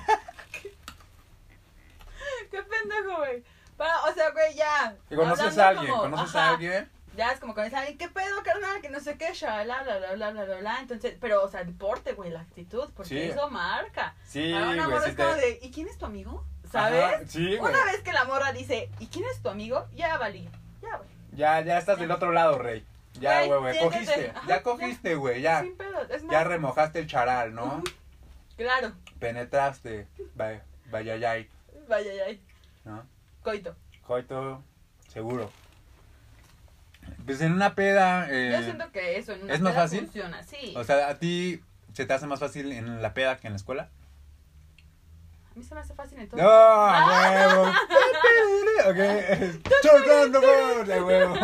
[SPEAKER 2] pendejo, güey. O sea, güey, ya.
[SPEAKER 1] Y conoces
[SPEAKER 2] hablando
[SPEAKER 1] a alguien,
[SPEAKER 2] como,
[SPEAKER 1] conoces
[SPEAKER 2] ajá,
[SPEAKER 1] a alguien.
[SPEAKER 2] Ya es como conoces a alguien, ¿qué pedo, carnal? Que no sé qué, shalala, bla, bla, bla, bla, bla, bla. Entonces, pero, o sea, el porte, güey, la actitud, porque
[SPEAKER 1] Sí.
[SPEAKER 2] eso marca.
[SPEAKER 1] Sí,
[SPEAKER 2] Para una
[SPEAKER 1] güey,
[SPEAKER 2] morra
[SPEAKER 1] sí
[SPEAKER 2] es como
[SPEAKER 1] te...
[SPEAKER 2] de, ¿y quién es tu amigo? ¿Sabes?
[SPEAKER 1] Ajá, sí, güey.
[SPEAKER 2] Una vez que la morra dice, ¿y quién es tu amigo? Ya valí, ya, güey.
[SPEAKER 1] Ya estás del otro lado, rey. Ya,
[SPEAKER 2] Güey,
[SPEAKER 1] güey,
[SPEAKER 2] siéntete.
[SPEAKER 1] cogiste.
[SPEAKER 2] Ajá,
[SPEAKER 1] Ya cogiste, güey, ya.
[SPEAKER 2] Sin pedo, es más.
[SPEAKER 1] Ya remojaste el charal, ¿no?
[SPEAKER 2] Ujú. Claro,
[SPEAKER 1] Penetraste. Vayayay,
[SPEAKER 2] vaya, ya,
[SPEAKER 1] ¿no?
[SPEAKER 2] coito.
[SPEAKER 1] Coito, seguro. Pues en una peda.
[SPEAKER 2] Yo siento que eso en una
[SPEAKER 1] ¿es más
[SPEAKER 2] peda
[SPEAKER 1] fácil?
[SPEAKER 2] funciona, sí.
[SPEAKER 1] O sea, ¿a ti se te hace más fácil en la peda que en la escuela?
[SPEAKER 2] A mí se me hace fácil en todo.
[SPEAKER 1] ¡No, a huevo! Ok, chocando, de huevo.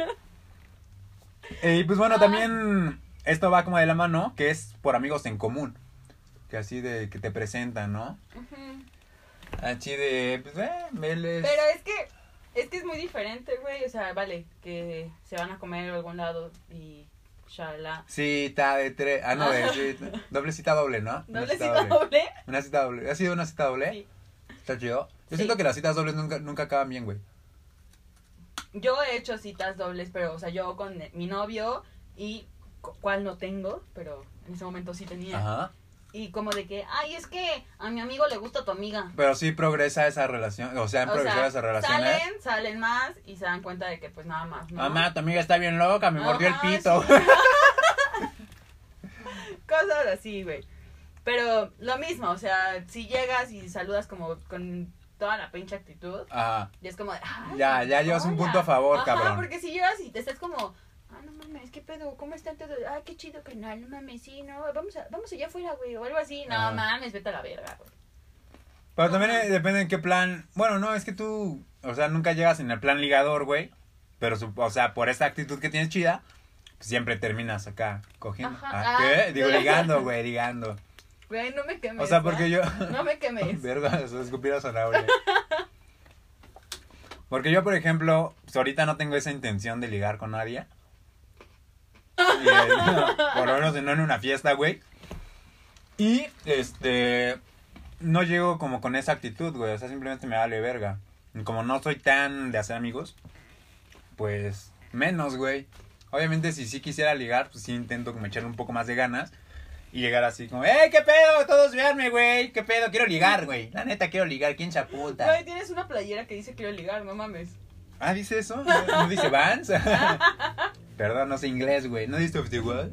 [SPEAKER 1] Y pues bueno, también esto va como de la mano, que es por amigos en común. Que así de que te presentan, ¿no?
[SPEAKER 2] Ujú.
[SPEAKER 1] Así de, pues, veles.
[SPEAKER 2] Pero es que es muy diferente, güey. O sea, vale, que se van a comer a algún lado y shala.
[SPEAKER 1] Cita de tres. Ah, no, doble cita doble, ¿no? Una
[SPEAKER 2] ¿Doble cita doble?
[SPEAKER 1] Una cita doble. ¿Ha sido una cita doble?
[SPEAKER 2] Sí.
[SPEAKER 1] Está chido. Yo
[SPEAKER 2] Sí.
[SPEAKER 1] siento que las citas dobles nunca acaban bien, güey.
[SPEAKER 2] Yo he hecho citas dobles, pero, o sea, yo con mi novio y cual no tengo, pero en ese momento sí tenía.
[SPEAKER 1] Ajá.
[SPEAKER 2] Y como de que, ay, es que a mi amigo le gusta tu amiga.
[SPEAKER 1] Pero sí progresa esa relación. O sea, han
[SPEAKER 2] O
[SPEAKER 1] progresado
[SPEAKER 2] sea,
[SPEAKER 1] esas relaciones.
[SPEAKER 2] salen más y se dan cuenta de que pues nada más, ¿no?
[SPEAKER 1] Mamá, tu amiga está bien loca, me mordió el
[SPEAKER 2] Ajá,
[SPEAKER 1] pito.
[SPEAKER 2] sí. Cosas así, güey. Pero lo mismo, o sea, si llegas y saludas como con toda la pinche actitud,
[SPEAKER 1] Ajá.
[SPEAKER 2] y es como de, ay,
[SPEAKER 1] Ya llevas un
[SPEAKER 2] hola.
[SPEAKER 1] punto a favor,
[SPEAKER 2] Ajá,
[SPEAKER 1] cabrón.
[SPEAKER 2] porque si llegas y te estás como, ah, no mames, ¿qué pedo? ¿Cómo están todos? Ah, qué chido, carnal, no mames, sí, no, vamos allá afuera, güey, o algo así. No
[SPEAKER 1] Ajá.
[SPEAKER 2] mames, vete a la verga, güey.
[SPEAKER 1] Pero también depende en qué plan. Bueno, no, es que tú, o sea, nunca llegas en el plan ligador, güey. Pero, o sea, por esa actitud que tienes chida, pues siempre terminas acá cogiendo.
[SPEAKER 2] Ajá.
[SPEAKER 1] Ah, ¿qué?
[SPEAKER 2] Ah.
[SPEAKER 1] Digo, ligando, güey, ligando.
[SPEAKER 2] Güey, no me quemes.
[SPEAKER 1] O sea, porque yo...
[SPEAKER 2] No me quemes.
[SPEAKER 1] Verga, eso escupir a zanahoria. Porque yo, por ejemplo, pues ahorita no tengo esa intención de ligar con nadie. Y, por lo menos no en una fiesta, güey. Y, no llego como con esa actitud, güey. O sea, simplemente me vale verga. Y como no soy tan de hacer amigos, pues menos, güey. Obviamente, si sí quisiera ligar, pues sí intento como echarle un poco más de ganas. Y llegar así como, qué pedo! Todos véanme, güey. ¿Qué pedo? Quiero ligar, güey. La neta, quiero ligar. ¿Quién se apunta?
[SPEAKER 2] Güey, tienes una playera que dice quiero ligar, no mames.
[SPEAKER 1] Ah, ¿dice eso? ¿No dice Vans? Perdón, no sé inglés, güey. ¿No dice of the world?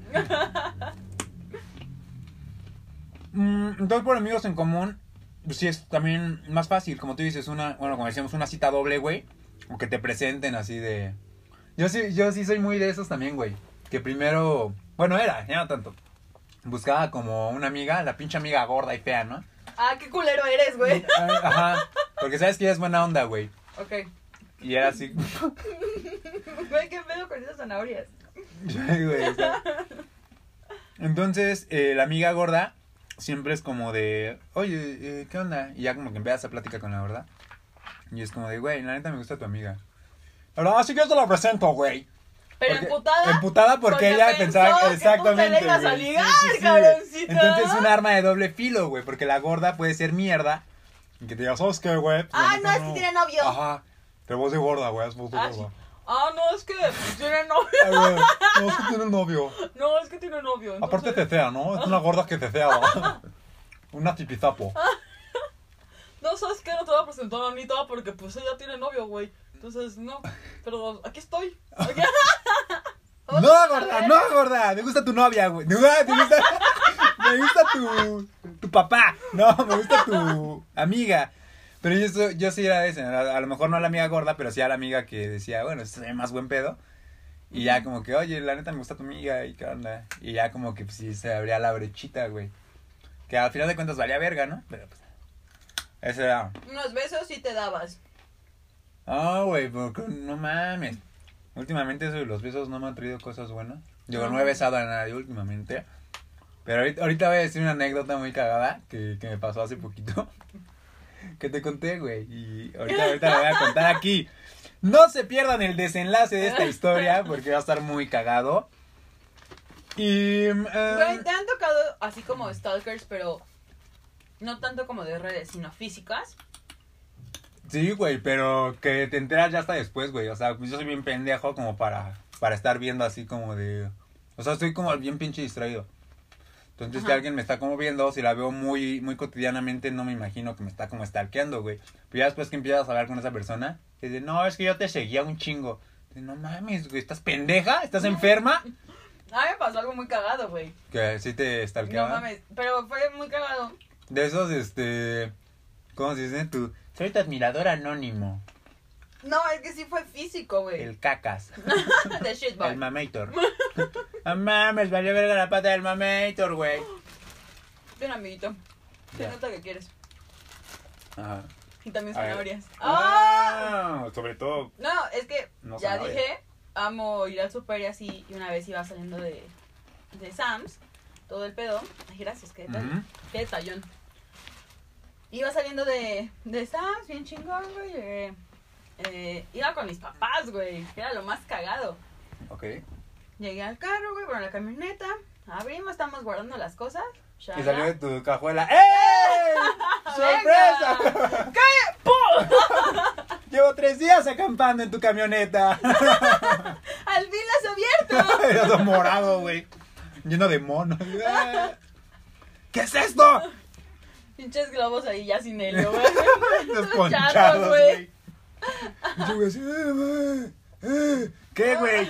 [SPEAKER 1] Entonces, por amigos en común, pues sí es también más fácil. Como tú dices, como decíamos, una cita doble, güey. O que te presenten así de... Yo sí soy muy de esos también, güey. Que primero... Bueno, ya no tanto. Buscaba como una amiga, la pinche amiga gorda y fea, ¿no?
[SPEAKER 2] Ah, qué culero eres, güey.
[SPEAKER 1] Ajá. Porque sabes que ella es buena onda, güey.
[SPEAKER 2] Ok.
[SPEAKER 1] Y era así...
[SPEAKER 2] Güey, qué pedo con esas zanahorias.
[SPEAKER 1] Güey, o sea. Entonces, la amiga gorda siempre es como de, oye, ¿qué onda? Y ya como que empiezas a platicar con la gorda. Y es como de, güey, la neta me gusta tu amiga. Ahora, así que yo te la presento, güey.
[SPEAKER 2] Pero
[SPEAKER 1] Porque-
[SPEAKER 2] emputada.
[SPEAKER 1] Emputada porque ella pensaba
[SPEAKER 2] pensó que
[SPEAKER 1] exactamente.
[SPEAKER 2] tú te la ibas a
[SPEAKER 1] güey.
[SPEAKER 2] ligar,
[SPEAKER 1] güey.
[SPEAKER 2] cabroncita.
[SPEAKER 1] Entonces es un arma de doble filo, güey. Porque la gorda puede ser mierda. Y que te diga, ¿sabes qué, güey? Pues, la
[SPEAKER 2] Ah,
[SPEAKER 1] neta
[SPEAKER 2] no, es que tiene novio.
[SPEAKER 1] Ajá. Pero vos de gorda, güey. Es vos de
[SPEAKER 2] Ah,
[SPEAKER 1] gorda.
[SPEAKER 2] sí. Ah, no, es que tiene novio.
[SPEAKER 1] Ay, güey, no, es que tiene novio.
[SPEAKER 2] No, es que tiene novio. Entonces...
[SPEAKER 1] Aparte cecea, ¿no? Es una gorda que cecea. Una tipizapo.
[SPEAKER 2] No, ¿sabes qué? No te voy a presentar a Anita porque pues ella tiene novio, güey. Entonces, no. Pero aquí estoy. Aquí...
[SPEAKER 1] No, gorda, no, gorda. Me gusta tu novia, güey. Me gusta tu papá. No, me gusta tu amiga. Pero yo sí era ese. A lo mejor no a la amiga gorda, pero sí a la amiga que decía, bueno, este es más buen pedo. Y ya como que, oye, la neta me gusta tu amiga y qué onda. Y ya como que pues, sí se abría la brechita, güey. Que al final de cuentas valía verga, ¿no? Pero pues, ese era.
[SPEAKER 2] Unos besos sí te dabas.
[SPEAKER 1] Ah, güey, porque no mames. Últimamente eso de los besos no me han traído cosas buenas. Digo, no he besado a nadie últimamente. Pero ahorita voy a decir una anécdota muy cagada que me pasó hace poquito. Que te conté, güey. Y ahorita la voy a contar aquí. No se pierdan el desenlace de esta historia porque va a estar muy cagado. Y...
[SPEAKER 2] Güey, te han tocado así como stalkers, pero no tanto como de redes, sino físicas.
[SPEAKER 1] Sí, güey, pero que te enteras ya hasta después, güey. O sea, pues yo soy bien pendejo como para estar viendo así como de... O sea, estoy como bien pinche distraído. Entonces,
[SPEAKER 2] Ajá.
[SPEAKER 1] que alguien me está como viendo, si la veo muy muy cotidianamente, no me imagino que me está como stalkeando, güey. Pero ya después que empiezas a hablar con esa persona, te dice, no, es que yo te seguía un chingo. Dice, no mames, güey, ¿estás pendeja? ¿Estás enferma?
[SPEAKER 2] A mí me pasó algo muy cagado, güey.
[SPEAKER 1] Que sí te
[SPEAKER 2] No
[SPEAKER 1] stalkeaba.
[SPEAKER 2] mames, pero fue muy cagado.
[SPEAKER 1] De esos, ¿cómo se dice? Tú, soy tu admirador anónimo.
[SPEAKER 2] No, es que sí fue físico, güey.
[SPEAKER 1] El cacas.
[SPEAKER 2] The shitbag.
[SPEAKER 1] El mamator. No mames, valió verga la pata del mamator, güey.
[SPEAKER 2] Ven, amiguito. Se
[SPEAKER 1] Ya.
[SPEAKER 2] nota que quieres.
[SPEAKER 1] Ajá.
[SPEAKER 2] Y también
[SPEAKER 1] A ver.
[SPEAKER 2] zanahorias. ¡Ah!
[SPEAKER 1] Sobre todo.
[SPEAKER 2] No, es que
[SPEAKER 1] No
[SPEAKER 2] ya
[SPEAKER 1] zanahoria.
[SPEAKER 2] dije, amo ir al super y así. Y una vez iba saliendo de Sam's, todo el pedo. Ay, gracias, qué detalle.
[SPEAKER 1] Ujú.
[SPEAKER 2] Qué detallón. Iba saliendo de Sam's, bien chingón, güey. Iba con mis papás, güey. Que era lo más cagado.
[SPEAKER 1] Ok.
[SPEAKER 2] Llegué al carro, güey, bueno, la camioneta. Abrimos, estamos guardando las cosas.
[SPEAKER 1] Y salió de tu cajuela. ¡Ey! ¡Sorpresa!
[SPEAKER 2] Venga. ¿Qué? ¡Pum!
[SPEAKER 1] Llevo 3 días acampando en tu camioneta.
[SPEAKER 2] ¡Al fin las abierto!
[SPEAKER 1] Era todo morado, güey. Lleno de monos. ¿Qué es esto?
[SPEAKER 2] Pinches globos ahí ya sin helio, güey.
[SPEAKER 1] Los
[SPEAKER 2] Chatos,
[SPEAKER 1] ponchados,
[SPEAKER 2] güey.
[SPEAKER 1] güey. Y yo, güey, así, güey. ¿Qué, güey?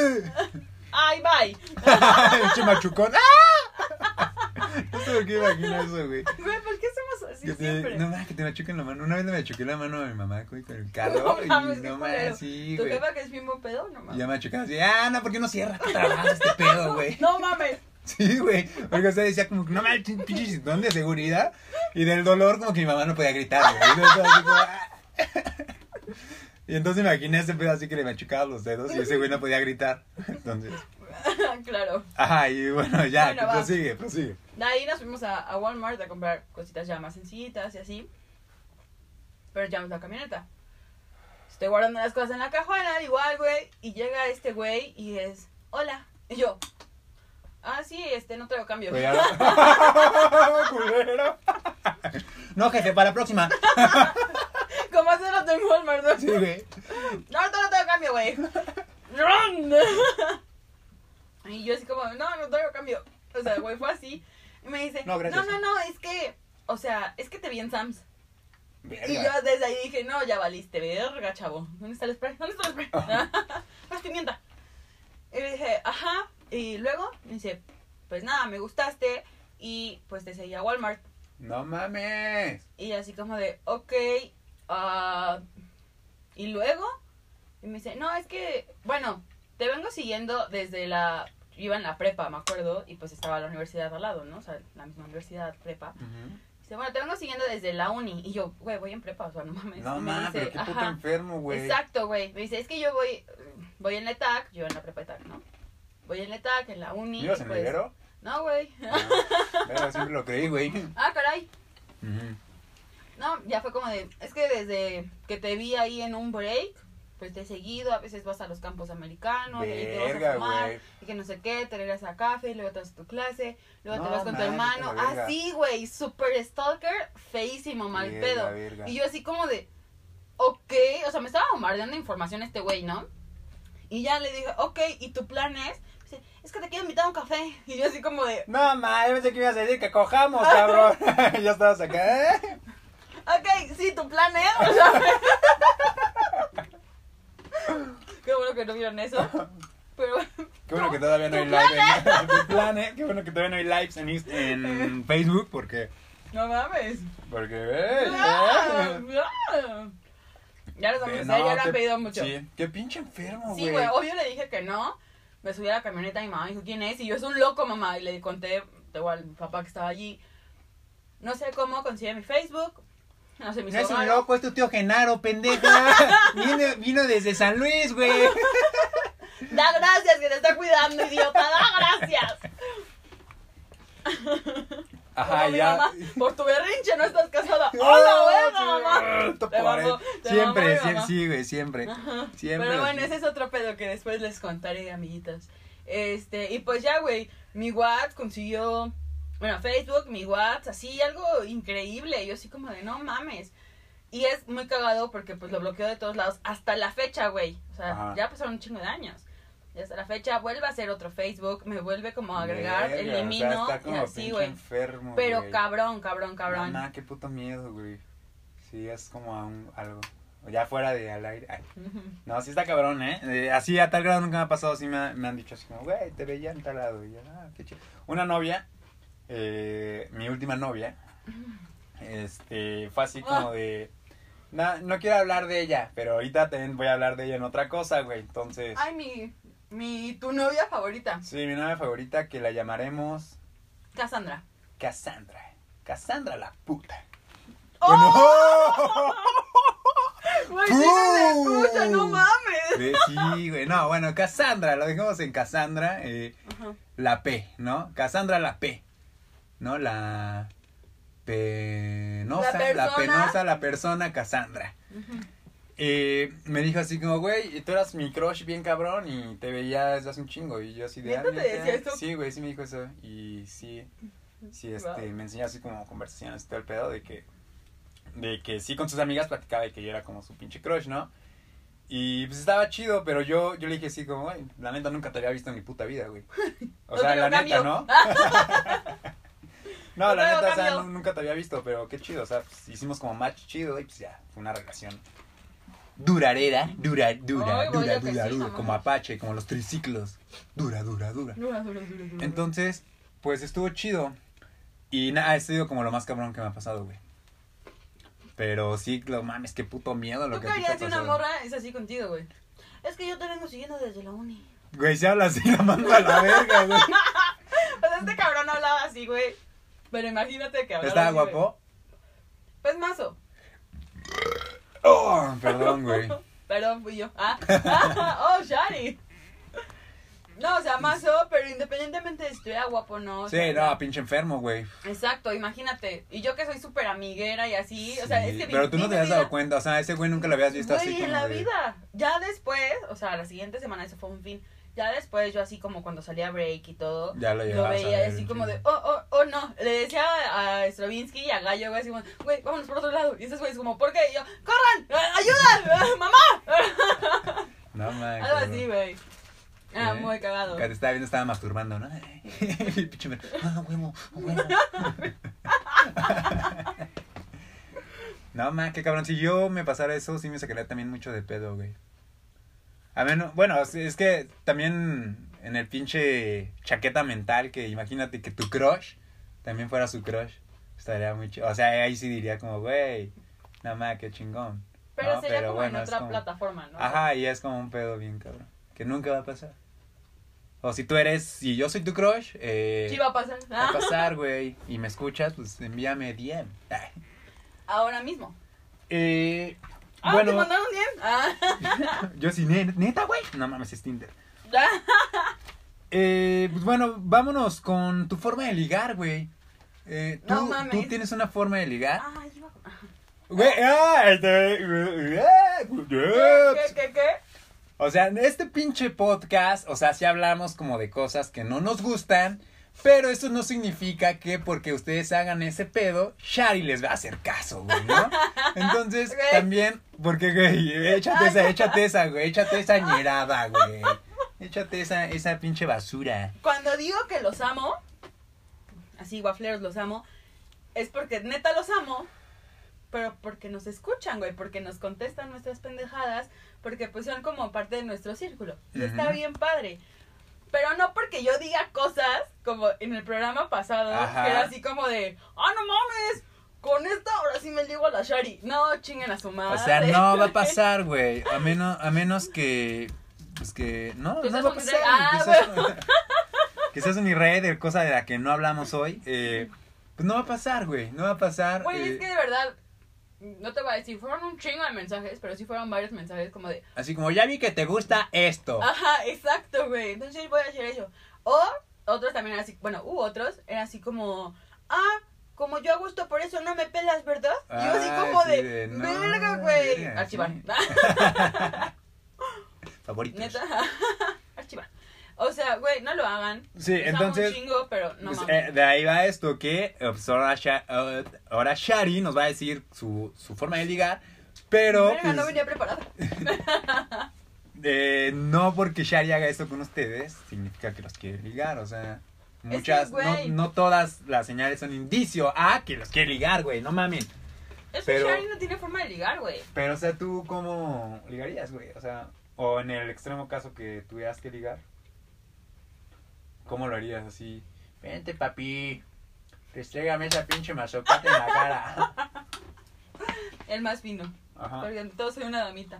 [SPEAKER 2] ¡Ay, bye!
[SPEAKER 1] Pinche machucón. ¡Ah! No sé por qué imagino eso, güey.
[SPEAKER 2] Güey, ¿por qué somos así
[SPEAKER 1] Que
[SPEAKER 2] siempre?
[SPEAKER 1] no mames, que te machuquen la mano. Una vez me machuqué la mano a mi mamá, güey, con el carro.
[SPEAKER 2] No mames,
[SPEAKER 1] y
[SPEAKER 2] qué
[SPEAKER 1] no
[SPEAKER 2] culero.
[SPEAKER 1] mames, sí,
[SPEAKER 2] ¿Tu
[SPEAKER 1] güey.
[SPEAKER 2] jefa que es bien buen pedo? No
[SPEAKER 1] Y
[SPEAKER 2] mames.
[SPEAKER 1] ya me machucaban así, no, ¿por qué no cierra? ¿Qué trabajo este pedo, güey?
[SPEAKER 2] No mames.
[SPEAKER 1] Sí, güey. Porque, o sea, decía como que no mames, pinche cinturón de seguridad. Y del dolor, como que mi mamá no podía gritar, güey. Entonces, así como, Y entonces imaginé ese pedo así que le machucaba los dedos y ese güey no podía gritar. Entonces,
[SPEAKER 2] Claro.
[SPEAKER 1] ajá, y bueno, ya,
[SPEAKER 2] Bueno,
[SPEAKER 1] que
[SPEAKER 2] va.
[SPEAKER 1] prosigue.
[SPEAKER 2] De ahí nos fuimos a Walmart a comprar cositas ya más sencillitas y así. Pero llevamos la camioneta. Estoy guardando las cosas en la cajuela, igual, güey. Y llega este güey y es, hola. Y yo, sí, no traigo cambio.
[SPEAKER 1] Güey, culero. No, jefe, para la próxima.
[SPEAKER 2] ¿Cómo hace lo tengo Walmart? ¿No?
[SPEAKER 1] Sí, güey.
[SPEAKER 2] No, ahorita no traigo cambio, güey. Run. Y yo así como, no traigo cambio. O sea, güey, fue así. Y me dice,
[SPEAKER 1] No, gracias.
[SPEAKER 2] no, es que, o sea, es que te vi en Sam's.
[SPEAKER 1] Verga.
[SPEAKER 2] Y yo desde ahí dije, no, ya valiste, verga, chavo. ¿Dónde está el spray? Más pimienta. Y le dije, ajá. Y luego me dice, pues nada, me gustaste y pues te seguí a Walmart.
[SPEAKER 1] No mames.
[SPEAKER 2] Y así como de, ok. Y luego, y me dice, no, es que, bueno, te vengo siguiendo desde iba en la prepa, me acuerdo, y pues estaba la universidad al lado, ¿no? O sea, la misma universidad, prepa. Dice, bueno, te vengo siguiendo desde la uni. Y yo, güey, voy en prepa, o sea, no mames.
[SPEAKER 1] No
[SPEAKER 2] Y me
[SPEAKER 1] mames,
[SPEAKER 2] dice,
[SPEAKER 1] pero qué puto
[SPEAKER 2] ajá.
[SPEAKER 1] enfermo, güey.
[SPEAKER 2] Exacto, güey. Me dice, es que yo voy en la ETAC, yo en la prepa ETAC, ¿no? Voy en la ETAC, en la uni.
[SPEAKER 1] ¿Ibas
[SPEAKER 2] y
[SPEAKER 1] en
[SPEAKER 2] pues,
[SPEAKER 1] Liguero?
[SPEAKER 2] No, güey.
[SPEAKER 1] Pero siempre lo creí, güey.
[SPEAKER 2] Caray.
[SPEAKER 1] Ujú.
[SPEAKER 2] No, ya fue como de, es que desde que te vi ahí en un break, pues te he seguido, a veces vas a los campos americanos, y ahí te vas a
[SPEAKER 1] Verga,
[SPEAKER 2] fumar,
[SPEAKER 1] güey.
[SPEAKER 2] y que no sé qué, te regresas a café, luego te vas a tu clase, luego te
[SPEAKER 1] No
[SPEAKER 2] vas con tu
[SPEAKER 1] mames,
[SPEAKER 2] hermano,
[SPEAKER 1] la verga.
[SPEAKER 2] así, güey, super stalker, feísimo, mal
[SPEAKER 1] Verga,
[SPEAKER 2] pedo.
[SPEAKER 1] verga.
[SPEAKER 2] Y yo así como de, ok, o sea, me estaba bombardeando información este güey, ¿no? Y ya le dije, ok, ¿y tu plan es? Dice, es que te quiero invitar a un café. Y yo así como de,
[SPEAKER 1] No, ma, yo pensé que ibas a decir que cojamos, cabrón. Ya estabas acá, ¿eh?
[SPEAKER 2] ok, sí, tu plan es. O sea, qué bueno que no vieron eso. Pero
[SPEAKER 1] Qué bueno que todavía no hay live tu plan, ¿eh? Qué bueno que todavía no hay lives en Facebook porque
[SPEAKER 2] no mames.
[SPEAKER 1] ¿ves?
[SPEAKER 2] Ya les vamos a hacer, ya lo han pedido mucho.
[SPEAKER 1] Sí, qué pinche enfermo, güey.
[SPEAKER 2] Sí, güey, obvio le dije que no. Me subí a la camioneta y mi mamá me dijo, ¿quién es? Y yo, es un loco, mamá. Y le conté, igual, mi papá que estaba allí. No sé cómo consigue mi Facebook. No sé, mi
[SPEAKER 1] No es un loco, es tu tío Genaro, pendeja. Vino desde San Luis, güey.
[SPEAKER 2] Da gracias que te está cuidando, idiota. Da gracias.
[SPEAKER 1] Ajá,
[SPEAKER 2] Como mi
[SPEAKER 1] ya.
[SPEAKER 2] mamá, por tu berrinche no estás casada. ¡Hola, verga, mamá! Te mamo,
[SPEAKER 1] Siempre,
[SPEAKER 2] mamá.
[SPEAKER 1] sí, güey, siempre.
[SPEAKER 2] Ajá.
[SPEAKER 1] Siempre.
[SPEAKER 2] Pero bueno, ese es otro pedo que después les contaré, amiguitas. Y pues ya, güey, mi WhatsApp consiguió, bueno, Facebook, mi WhatsApp, así, algo increíble. Yo así como de, no mames. Y es muy cagado porque pues lo bloqueo de todos lados hasta la fecha, güey. O sea,
[SPEAKER 1] Ajá.
[SPEAKER 2] ya pasaron un chingo de años. Y hasta la fecha vuelve a hacer otro Facebook, me vuelve como a agregar,
[SPEAKER 1] Verga,
[SPEAKER 2] elimino,
[SPEAKER 1] o sea, está como
[SPEAKER 2] y así,
[SPEAKER 1] pinche
[SPEAKER 2] güey.
[SPEAKER 1] enfermo,
[SPEAKER 2] Pero
[SPEAKER 1] güey.
[SPEAKER 2] cabrón.
[SPEAKER 1] Mamá, qué puto miedo, güey. Sí, es como algo. Ya fuera de al aire. Ay. No, sí está cabrón, ¿eh? Así a tal grado nunca me ha pasado. Sí me han dicho así como, güey, te veía en tal lado. Y yo, qué chido. Una novia, mi última novia, fue así como de... No quiero hablar de ella, pero ahorita también voy a hablar de ella en otra cosa, güey. Entonces...
[SPEAKER 2] Ay, tu novia favorita.
[SPEAKER 1] Sí, mi novia favorita, que la llamaremos...
[SPEAKER 2] Cassandra.
[SPEAKER 1] Cassandra la puta.
[SPEAKER 2] ¡Oh! Güey, sí
[SPEAKER 1] ¡Pum!
[SPEAKER 2] se escucha, no mames.
[SPEAKER 1] Sí, güey. No, bueno, Cassandra, lo dejamos en Cassandra.
[SPEAKER 2] Ajá.
[SPEAKER 1] La P, ¿no? Cassandra la P. ¿No? La penosa, la persona Cassandra.
[SPEAKER 2] Uh-huh.
[SPEAKER 1] Me dijo así como, güey, tú eras mi crush bien cabrón y te veía desde hace un chingo. Y yo así de...
[SPEAKER 2] ¿Neta te decía eso?
[SPEAKER 1] Sí, güey, sí me dijo eso. Y sí,
[SPEAKER 2] Wow.
[SPEAKER 1] me enseñó así como conversaciones y todo el pedo de que sí con sus amigas platicaba de que yo era como su pinche crush, ¿no? Y pues estaba chido, pero yo le dije así como, güey, la neta nunca te había visto en mi puta vida, güey. O sea, la neta, ¿no? No, la neta, o sea, nunca te había visto, pero qué chido, o sea, pues, hicimos como match chido y pues ya, fue una relación duradera, dura, como Apache, como los triciclos, dura. Entonces, pues estuvo chido y nada, ha sido como lo más cabrón que me ha pasado, güey. Pero sí, lo mames, qué puto miedo lo que a ti te ha
[SPEAKER 2] ¿Tú qué harías si una
[SPEAKER 1] pasado.
[SPEAKER 2] morra es así contigo, güey? Es que yo te vengo siguiendo desde la uni.
[SPEAKER 1] Güey, se habla así, la mando a la verga, güey.
[SPEAKER 2] Pues este cabrón hablaba así, güey. Pero imagínate que hablaba
[SPEAKER 1] ¿Estaba
[SPEAKER 2] así,
[SPEAKER 1] guapo?
[SPEAKER 2] güey. Pues mazo.
[SPEAKER 1] Oh, perdón, güey.
[SPEAKER 2] Perdón, fui yo. Oh, Shari. No, o sea, mazo, pero independientemente de si estuviera guapo o no. O
[SPEAKER 1] Sí,
[SPEAKER 2] sea,
[SPEAKER 1] no, pinche enfermo, güey.
[SPEAKER 2] Exacto, imagínate. Y yo que soy súper amiguera y así, o sea, es que...
[SPEAKER 1] Pero tú no te habías dado cuenta, o sea, ese güey nunca lo habías visto así
[SPEAKER 2] Güey,
[SPEAKER 1] como
[SPEAKER 2] en la
[SPEAKER 1] de...
[SPEAKER 2] vida. Ya después, o sea, la siguiente semana, eso fue un fin. Ya después, yo así como cuando salía break y todo,
[SPEAKER 1] Ya lo
[SPEAKER 2] lo
[SPEAKER 1] llevabas a
[SPEAKER 2] veía
[SPEAKER 1] ver,
[SPEAKER 2] así
[SPEAKER 1] sí.
[SPEAKER 2] como de, oh, no. Le decía a Stravinsky y a Gallo, güey, así como, güey, vámonos por otro lado. Y esos güeyes como, ¿por qué? Y yo, ¡corran! ¡Ayuda! ¡Mamá!
[SPEAKER 1] No, man.
[SPEAKER 2] Algo así, güey. Ah,
[SPEAKER 1] ¿Eh?
[SPEAKER 2] muy cagado.
[SPEAKER 1] Que te estaba viendo, estaba masturbando, ¿no? Pinche man. Huevo. No, man, qué cabrón. Si yo me pasara eso, sí me sacaría también mucho de pedo, güey. A menos, bueno, es que también en el pinche chaqueta mental, que imagínate que tu crush también fuera su crush. Estaría muy chido. O sea, ahí sí diría como, güey, no, man, qué chingón.
[SPEAKER 2] Pero
[SPEAKER 1] ¿no?
[SPEAKER 2] sería
[SPEAKER 1] Pero
[SPEAKER 2] como
[SPEAKER 1] bueno,
[SPEAKER 2] en
[SPEAKER 1] es
[SPEAKER 2] otra
[SPEAKER 1] como...
[SPEAKER 2] plataforma, ¿no?
[SPEAKER 1] Ajá, y es como un pedo bien cabrón. Que nunca va a pasar. O si tú eres, si yo soy tu crush,
[SPEAKER 2] Sí va a pasar.
[SPEAKER 1] va a pasar, güey. Y me escuchas, pues envíame DM. Ay.
[SPEAKER 2] Ahora mismo. ¿te
[SPEAKER 1] Bueno,
[SPEAKER 2] mandaron bien?
[SPEAKER 1] yo sí, neta, güey. No mames, es Tinder. Pues bueno, vámonos con tu forma de ligar, güey.
[SPEAKER 2] No mames.
[SPEAKER 1] ¿Tú tienes una forma de ligar?
[SPEAKER 2] Ay, iba con...
[SPEAKER 1] Güey,
[SPEAKER 2] ¿Qué?
[SPEAKER 1] O sea, en este pinche podcast, o sea, sí hablamos como de cosas que no nos gustan, Pero eso no significa que porque ustedes hagan ese pedo, Shari les va a hacer caso, güey, ¿no? Entonces,
[SPEAKER 2] Güey.
[SPEAKER 1] también, porque, güey, échate esa ñerada, güey. Échate esa pinche basura.
[SPEAKER 2] Cuando digo que los amo, así guafleros los amo, es porque neta los amo, pero porque nos escuchan, güey, porque nos contestan nuestras pendejadas, porque pues son como parte de nuestro círculo. Y está
[SPEAKER 1] Ujú.
[SPEAKER 2] bien padre. Pero no porque yo diga cosas como en el programa pasado,
[SPEAKER 1] Ajá.
[SPEAKER 2] que era así como de, ¡ah, no mames! Con esta ahora sí me ligo a la Shari. No, chinguen a su madre.
[SPEAKER 1] O sea, no va a pasar, güey. A menos que. Pues que. No,
[SPEAKER 2] Que
[SPEAKER 1] no
[SPEAKER 2] seas
[SPEAKER 1] va a
[SPEAKER 2] un
[SPEAKER 1] pasar.
[SPEAKER 2] rey. Ah,
[SPEAKER 1] Que seas un rey de cosa de la que no hablamos hoy. Pues no va a pasar, güey. No va a pasar.
[SPEAKER 2] Güey, es que de verdad, no te voy a decir, fueron un chingo de mensajes, pero sí fueron varios mensajes como de,
[SPEAKER 1] Así como, ya vi que te gusta esto.
[SPEAKER 2] ajá, exacto, güey. Entonces voy a hacer eso. O otros también eran así, bueno, otros eran así como, como yo a gusto, por eso no me pelas, ¿verdad? Y yo así como
[SPEAKER 1] sí,
[SPEAKER 2] de,
[SPEAKER 1] no,
[SPEAKER 2] verga, güey.
[SPEAKER 1] verga,
[SPEAKER 2] Archivar.
[SPEAKER 1] sí. Favoritos.
[SPEAKER 2] Neta, archivar. O sea, güey, no lo hagan.
[SPEAKER 1] Sí,
[SPEAKER 2] Los amo
[SPEAKER 1] entonces.
[SPEAKER 2] un chingo, pero no
[SPEAKER 1] Pues,
[SPEAKER 2] mames.
[SPEAKER 1] de ahí va esto, que pues, ahora Shari nos va a decir su forma de ligar, pero
[SPEAKER 2] Verga, no
[SPEAKER 1] pues,
[SPEAKER 2] venía preparada.
[SPEAKER 1] no porque Shari haga esto con ustedes, significa que los quiere ligar, o sea, muchas,
[SPEAKER 2] güey.
[SPEAKER 1] no todas las señales son indicio a que los quiere ligar, güey, no mamen.
[SPEAKER 2] Es
[SPEAKER 1] pero-
[SPEAKER 2] que Shari no tiene forma de ligar, güey.
[SPEAKER 1] Pero, o sea, ¿tú cómo ligarías, güey? O sea, o en el extremo caso que tuvieras que ligar, ¿cómo lo harías así? Vente, papi, restrégame esa pinche mazocata en la cara.
[SPEAKER 2] El más fino.
[SPEAKER 1] Ajá.
[SPEAKER 2] Porque ante todo soy una damita.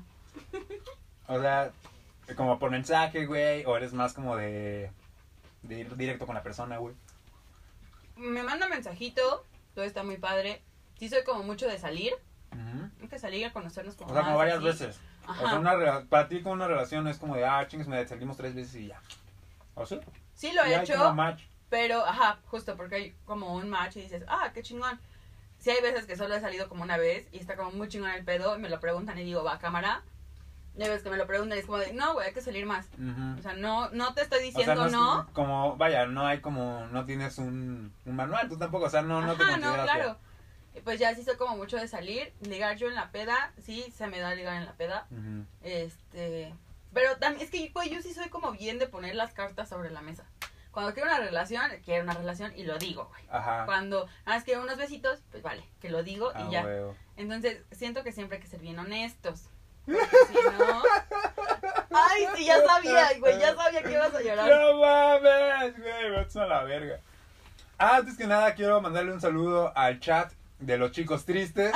[SPEAKER 1] O sea, como por mensaje, güey, o eres más como de ir directo con la persona, güey.
[SPEAKER 2] Me manda mensajito, todo está muy padre. Sí soy como mucho de salir.
[SPEAKER 1] Ujú.
[SPEAKER 2] Hay que salir a conocernos como
[SPEAKER 1] O sea, como
[SPEAKER 2] más,
[SPEAKER 1] varias
[SPEAKER 2] así.
[SPEAKER 1] veces.
[SPEAKER 2] Ajá.
[SPEAKER 1] O sea, para ti con una relación es como de, chingues, salimos 3 veces y ya. ¿O sí?
[SPEAKER 2] Sí lo
[SPEAKER 1] Y
[SPEAKER 2] he
[SPEAKER 1] hay
[SPEAKER 2] hecho,
[SPEAKER 1] como match.
[SPEAKER 2] pero ajá, justo porque hay como un match y dices, qué chingón. Sí hay veces que solo he salido como una vez y está como muy chingón el pedo y me lo preguntan y digo, va, cámara. Y hay veces que me lo preguntan y es como de, no, güey, hay que salir más.
[SPEAKER 1] Ujú.
[SPEAKER 2] O sea, no te estoy
[SPEAKER 1] O sea,
[SPEAKER 2] diciendo
[SPEAKER 1] es
[SPEAKER 2] no.
[SPEAKER 1] como, vaya, no hay como, no tienes un manual, tú tampoco, o sea, no te
[SPEAKER 2] Ajá, no,
[SPEAKER 1] consideras
[SPEAKER 2] claro. Y pues ya sí soy como mucho de salir, ligar yo en la peda, sí, se me da ligar en la peda.
[SPEAKER 1] Ujú.
[SPEAKER 2] Pero también es que güey, yo sí soy como bien de poner las cartas sobre la mesa. Cuando quiero una relación y lo digo, güey.
[SPEAKER 1] Ajá.
[SPEAKER 2] Cuando es que unos besitos, pues vale, que lo digo y ya.
[SPEAKER 1] Huevo.
[SPEAKER 2] Entonces, siento que siempre hay que ser bien honestos. Porque si no... Ay, sí, ya sabía, güey, ya sabía que ibas a llorar.
[SPEAKER 1] No mames, güey, vas a la verga. Antes que nada, quiero mandarle un saludo al chat de los chicos tristes.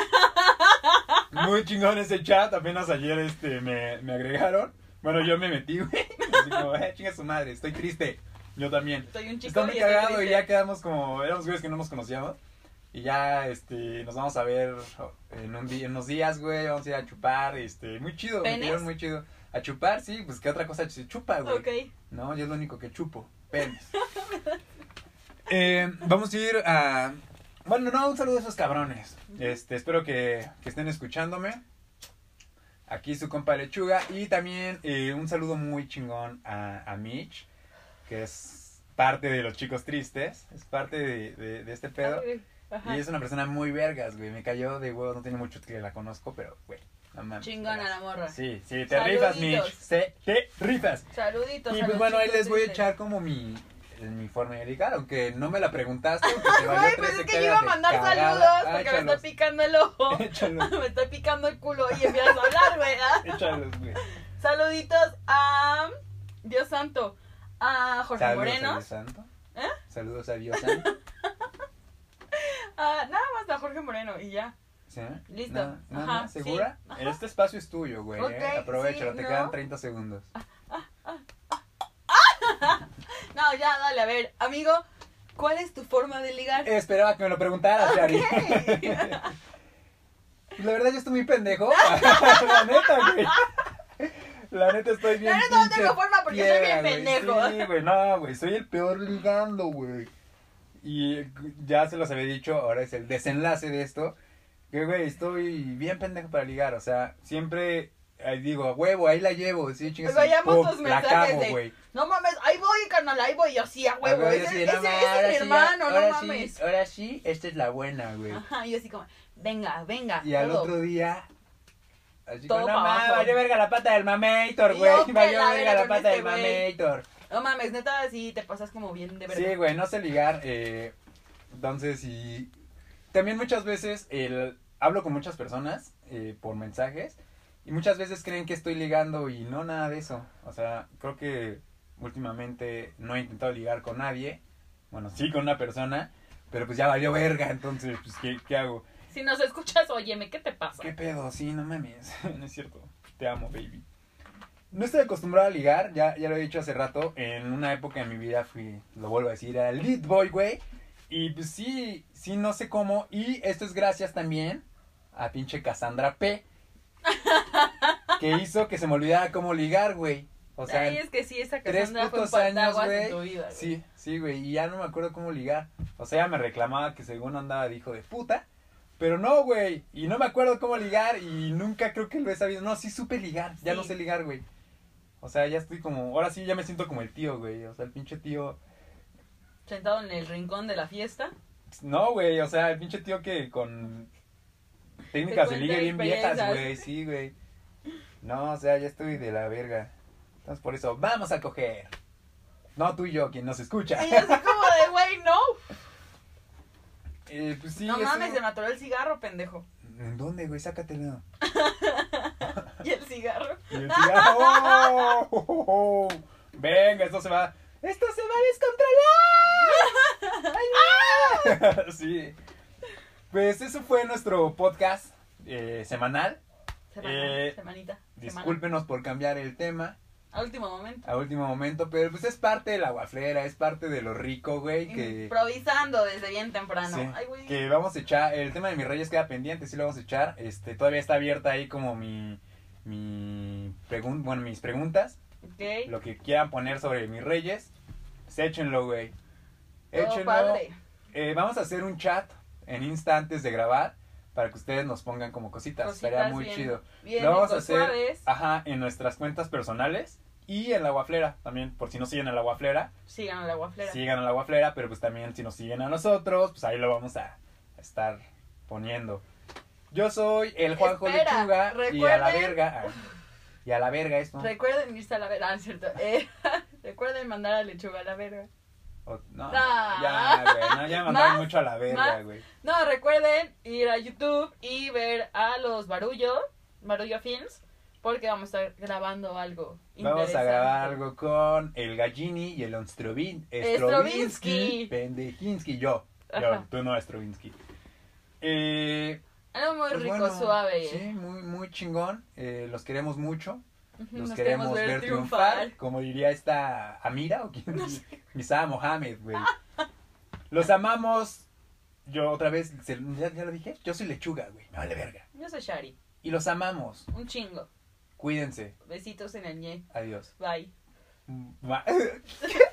[SPEAKER 1] Muy chingón ese chat, apenas ayer me agregaron. Bueno, yo me metí, güey. Así como, chinga su madre, estoy triste. Yo también.
[SPEAKER 2] Soy un chico
[SPEAKER 1] Está muy
[SPEAKER 2] y estoy
[SPEAKER 1] cagado y
[SPEAKER 2] triste.
[SPEAKER 1] ya quedamos como, éramos güeyes que no nos conocíamos. Y ya, nos vamos a ver en unos días, güey, vamos a ir a chupar, muy chido, me
[SPEAKER 2] ¿Penes?
[SPEAKER 1] cayeron muy chido. A chupar, sí, pues qué otra cosa se chupa, güey.
[SPEAKER 2] Ok.
[SPEAKER 1] No, yo es lo único que chupo, penes. Vamos a ir a... Bueno, no, un saludo a esos cabrones. Espero que estén escuchándome. Aquí su compa Lechuga. Y también un saludo muy chingón a Mitch, que es parte de los chicos tristes. Es parte de este pedo.
[SPEAKER 2] Ajá.
[SPEAKER 1] Y es una persona muy vergas, güey. Me cayó de huevos, no tiene mucho que la conozco, pero, güey, no mames.
[SPEAKER 2] Chingona la morra.
[SPEAKER 1] Sí, te rifas,
[SPEAKER 2] Saluditos.
[SPEAKER 1] Mitch. Te rifas.
[SPEAKER 2] Saluditos.
[SPEAKER 1] Y
[SPEAKER 2] a
[SPEAKER 1] pues
[SPEAKER 2] los
[SPEAKER 1] bueno, ahí
[SPEAKER 2] chicos
[SPEAKER 1] les voy a
[SPEAKER 2] tristes.
[SPEAKER 1] echar como mi forma de ligar, aunque no me la preguntaste. Porque te valió
[SPEAKER 2] Güey, pues
[SPEAKER 1] 13
[SPEAKER 2] es que yo iba a
[SPEAKER 1] cagas de
[SPEAKER 2] mandar
[SPEAKER 1] cagada.
[SPEAKER 2] saludos porque me
[SPEAKER 1] Échalos,
[SPEAKER 2] está picando el ojo.
[SPEAKER 1] échalos,
[SPEAKER 2] Me está picando el culo y empiezas a hablar, güey.
[SPEAKER 1] échalos, güey.
[SPEAKER 2] Saluditos a Dios santo, a Jorge
[SPEAKER 1] Saludos a
[SPEAKER 2] Morenos,
[SPEAKER 1] Dios Santo.
[SPEAKER 2] ¿Eh?
[SPEAKER 1] Saludos a Dios Santo.
[SPEAKER 2] nada más a Jorge Moreno y ya.
[SPEAKER 1] ¿Sí?
[SPEAKER 2] Listo.
[SPEAKER 1] No,
[SPEAKER 2] Ajá,
[SPEAKER 1] no, ¿segura?
[SPEAKER 2] sí. Ajá.
[SPEAKER 1] Este espacio es tuyo, güey.
[SPEAKER 2] Ok,
[SPEAKER 1] Aprovechalo,
[SPEAKER 2] sí,
[SPEAKER 1] te
[SPEAKER 2] ¿no?
[SPEAKER 1] quedan 30 segundos.
[SPEAKER 2] No, ya, dale, a ver, amigo, ¿cuál es tu forma de ligar?
[SPEAKER 1] Esperaba que me lo preguntaras, Shari.
[SPEAKER 2] Ok.
[SPEAKER 1] La verdad, yo estoy muy pendejo. La neta, güey. La neta, estoy bien.
[SPEAKER 2] La neta, no
[SPEAKER 1] pinche
[SPEAKER 2] tengo forma porque soy bien
[SPEAKER 1] piedra, güey.
[SPEAKER 2] pendejo.
[SPEAKER 1] Sí, güey, no, güey. Soy el peor ligando, güey. Y ya se los había dicho, ahora es el desenlace de esto. Que, güey, estoy bien pendejo para ligar. O sea, siempre ahí digo, huevo, ahí la llevo, sí, chingas.
[SPEAKER 2] Veíamos tus
[SPEAKER 1] la
[SPEAKER 2] mensajes
[SPEAKER 1] cago,
[SPEAKER 2] de,
[SPEAKER 1] güey.
[SPEAKER 2] no mames, ahí voy, carnal, ahí voy. Yo sí, a huevo.
[SPEAKER 1] Yo
[SPEAKER 2] Ese
[SPEAKER 1] así de,
[SPEAKER 2] es
[SPEAKER 1] no,
[SPEAKER 2] mi
[SPEAKER 1] ahora sí,
[SPEAKER 2] hermano, no
[SPEAKER 1] ahora
[SPEAKER 2] mames.
[SPEAKER 1] Sí, ahora sí, esta es la buena, güey.
[SPEAKER 2] Ajá, y yo así como, venga, venga.
[SPEAKER 1] Y al
[SPEAKER 2] todo.
[SPEAKER 1] otro día, así
[SPEAKER 2] Todo
[SPEAKER 1] como, no
[SPEAKER 2] pa'
[SPEAKER 1] mames,
[SPEAKER 2] abajo.
[SPEAKER 1] valió verga la pata del mamator,
[SPEAKER 2] Y
[SPEAKER 1] güey.
[SPEAKER 2] yo,
[SPEAKER 1] Valió
[SPEAKER 2] pela
[SPEAKER 1] verga la
[SPEAKER 2] con
[SPEAKER 1] pata
[SPEAKER 2] este
[SPEAKER 1] del
[SPEAKER 2] güey.
[SPEAKER 1] mamator.
[SPEAKER 2] No mames, neta, sí te pasas como bien de verdad.
[SPEAKER 1] Sí, güey, no sé ligar. Entonces, y también muchas veces hablo con muchas personas por mensajes. Y muchas veces creen que estoy ligando y no, nada de eso. O sea, creo que últimamente no he intentado ligar con nadie. Bueno, sí con una persona, pero pues ya valió verga, entonces, pues, ¿qué hago?
[SPEAKER 2] Si nos escuchas, óyeme, ¿qué te pasa?
[SPEAKER 1] ¿Qué pedo? Sí, no mames. No es cierto. Te amo, baby. No estoy acostumbrado a ligar, ya lo he dicho hace rato. En una época de mi vida lo vuelvo a decir, era el lead boy, güey. Y pues sí, no sé cómo. Y esto es gracias también a pinche Cassandra P. Que hizo que se me olvidara cómo ligar, güey. O sea,
[SPEAKER 2] Ay, es que sí, esa
[SPEAKER 1] 3
[SPEAKER 2] Cassandra fue un
[SPEAKER 1] putos años,
[SPEAKER 2] partaguas
[SPEAKER 1] güey.
[SPEAKER 2] en tu vida, güey.
[SPEAKER 1] Sí, güey. Y ya no me acuerdo cómo ligar. O sea, ella me reclamaba que según andaba de hijo de puta. Pero no, güey. Y no me acuerdo cómo ligar. Y nunca creo que lo he sabido. No, sí supe ligar. Ya
[SPEAKER 2] Sí.
[SPEAKER 1] no sé ligar, güey. O sea, ya estoy como. Ahora sí ya me siento como el tío, güey. O sea, el pinche tío.
[SPEAKER 2] Sentado en el rincón de la fiesta.
[SPEAKER 1] No, güey. O sea, el pinche tío que con técnicas de
[SPEAKER 2] cuenta
[SPEAKER 1] ligue bien viejas,
[SPEAKER 2] experiencias.
[SPEAKER 1] güey. Sí, güey. No, o sea, ya estoy de la verga. Entonces por eso, vamos a coger. No tú y yo, quien nos escucha.
[SPEAKER 2] Y yo así como de, güey, no.
[SPEAKER 1] Pues sí,
[SPEAKER 2] No
[SPEAKER 1] eso-
[SPEAKER 2] mames, se me atoró el cigarro, pendejo.
[SPEAKER 1] ¿En dónde, güey? Sácatelo.
[SPEAKER 2] Y el cigarro.
[SPEAKER 1] Y el cigarro. ¡Oh! ¡Oh, oh, oh! Venga, esto se va a descontrolar. ¡Ay, no! Sí. Pues eso fue nuestro podcast semanal.
[SPEAKER 2] Semanita.
[SPEAKER 1] Discúlpenos por cambiar el tema
[SPEAKER 2] A último momento.
[SPEAKER 1] a último momento, pero pues es parte de la guaflera, es parte de lo rico, güey, que...
[SPEAKER 2] Improvisando desde bien temprano.
[SPEAKER 1] Sí,
[SPEAKER 2] Ay, güey.
[SPEAKER 1] que vamos a echar, el tema de mis reyes queda pendiente, sí lo vamos a echar, todavía está abierta ahí como mis preguntas,
[SPEAKER 2] Ok.
[SPEAKER 1] lo que quieran poner sobre mis reyes, pues échenlo, güey,
[SPEAKER 2] Todo
[SPEAKER 1] échenlo.
[SPEAKER 2] padre.
[SPEAKER 1] Vamos a hacer un chat en Insta antes de grabar, para que ustedes nos pongan como cositas, estaría muy
[SPEAKER 2] bien,
[SPEAKER 1] chido.
[SPEAKER 2] Bien,
[SPEAKER 1] Lo vamos a
[SPEAKER 2] ricos,
[SPEAKER 1] hacer,
[SPEAKER 2] suaves.
[SPEAKER 1] ajá, en nuestras cuentas personales y en la guaflera también, por si no siguen a la guaflera,
[SPEAKER 2] Sigan a la guaflera.
[SPEAKER 1] sigan a la guaflera, pero pues también si nos siguen a nosotros, pues ahí lo vamos a estar poniendo. Yo soy el Juanjo
[SPEAKER 2] Espera,
[SPEAKER 1] Lechuga y a la
[SPEAKER 2] recuerden-
[SPEAKER 1] verga, y a la verga esto.
[SPEAKER 2] Recuerden irse a la verga, ¿cierto? Recuerden mandar a Lechuga a la verga.
[SPEAKER 1] No,
[SPEAKER 2] Ah.
[SPEAKER 1] ya, güey, no, ya mandaron
[SPEAKER 2] ¿Más?
[SPEAKER 1] mucho a la verga,
[SPEAKER 2] ¿Más?
[SPEAKER 1] güey.
[SPEAKER 2] No, recuerden ir a YouTube y ver a los Barullo Films, porque vamos a estar grabando algo
[SPEAKER 1] Vamos a
[SPEAKER 2] interesante.
[SPEAKER 1] grabar algo con el Gallini y el Strovinsky,
[SPEAKER 2] Strovinsky.
[SPEAKER 1] Pendejinsky, yo,
[SPEAKER 2] Ajá.
[SPEAKER 1] tú no, Strovinsky.
[SPEAKER 2] Algo muy
[SPEAKER 1] Pues
[SPEAKER 2] rico,
[SPEAKER 1] bueno,
[SPEAKER 2] suave.
[SPEAKER 1] Sí, muy, muy chingón. Los queremos mucho.
[SPEAKER 2] Ujú,
[SPEAKER 1] Los
[SPEAKER 2] nos
[SPEAKER 1] queremos ver triunfar. Como diría esta Amira o quién. Misada Mohamed, güey. Los amamos. Yo otra vez, ¿ya lo dije? Yo soy Lechuga, güey. Me vale verga.
[SPEAKER 2] Yo soy Shari.
[SPEAKER 1] Y los amamos.
[SPEAKER 2] Un chingo.
[SPEAKER 1] Cuídense.
[SPEAKER 2] Besitos en el ñe.
[SPEAKER 1] Adiós.
[SPEAKER 2] Bye.
[SPEAKER 1] Ma-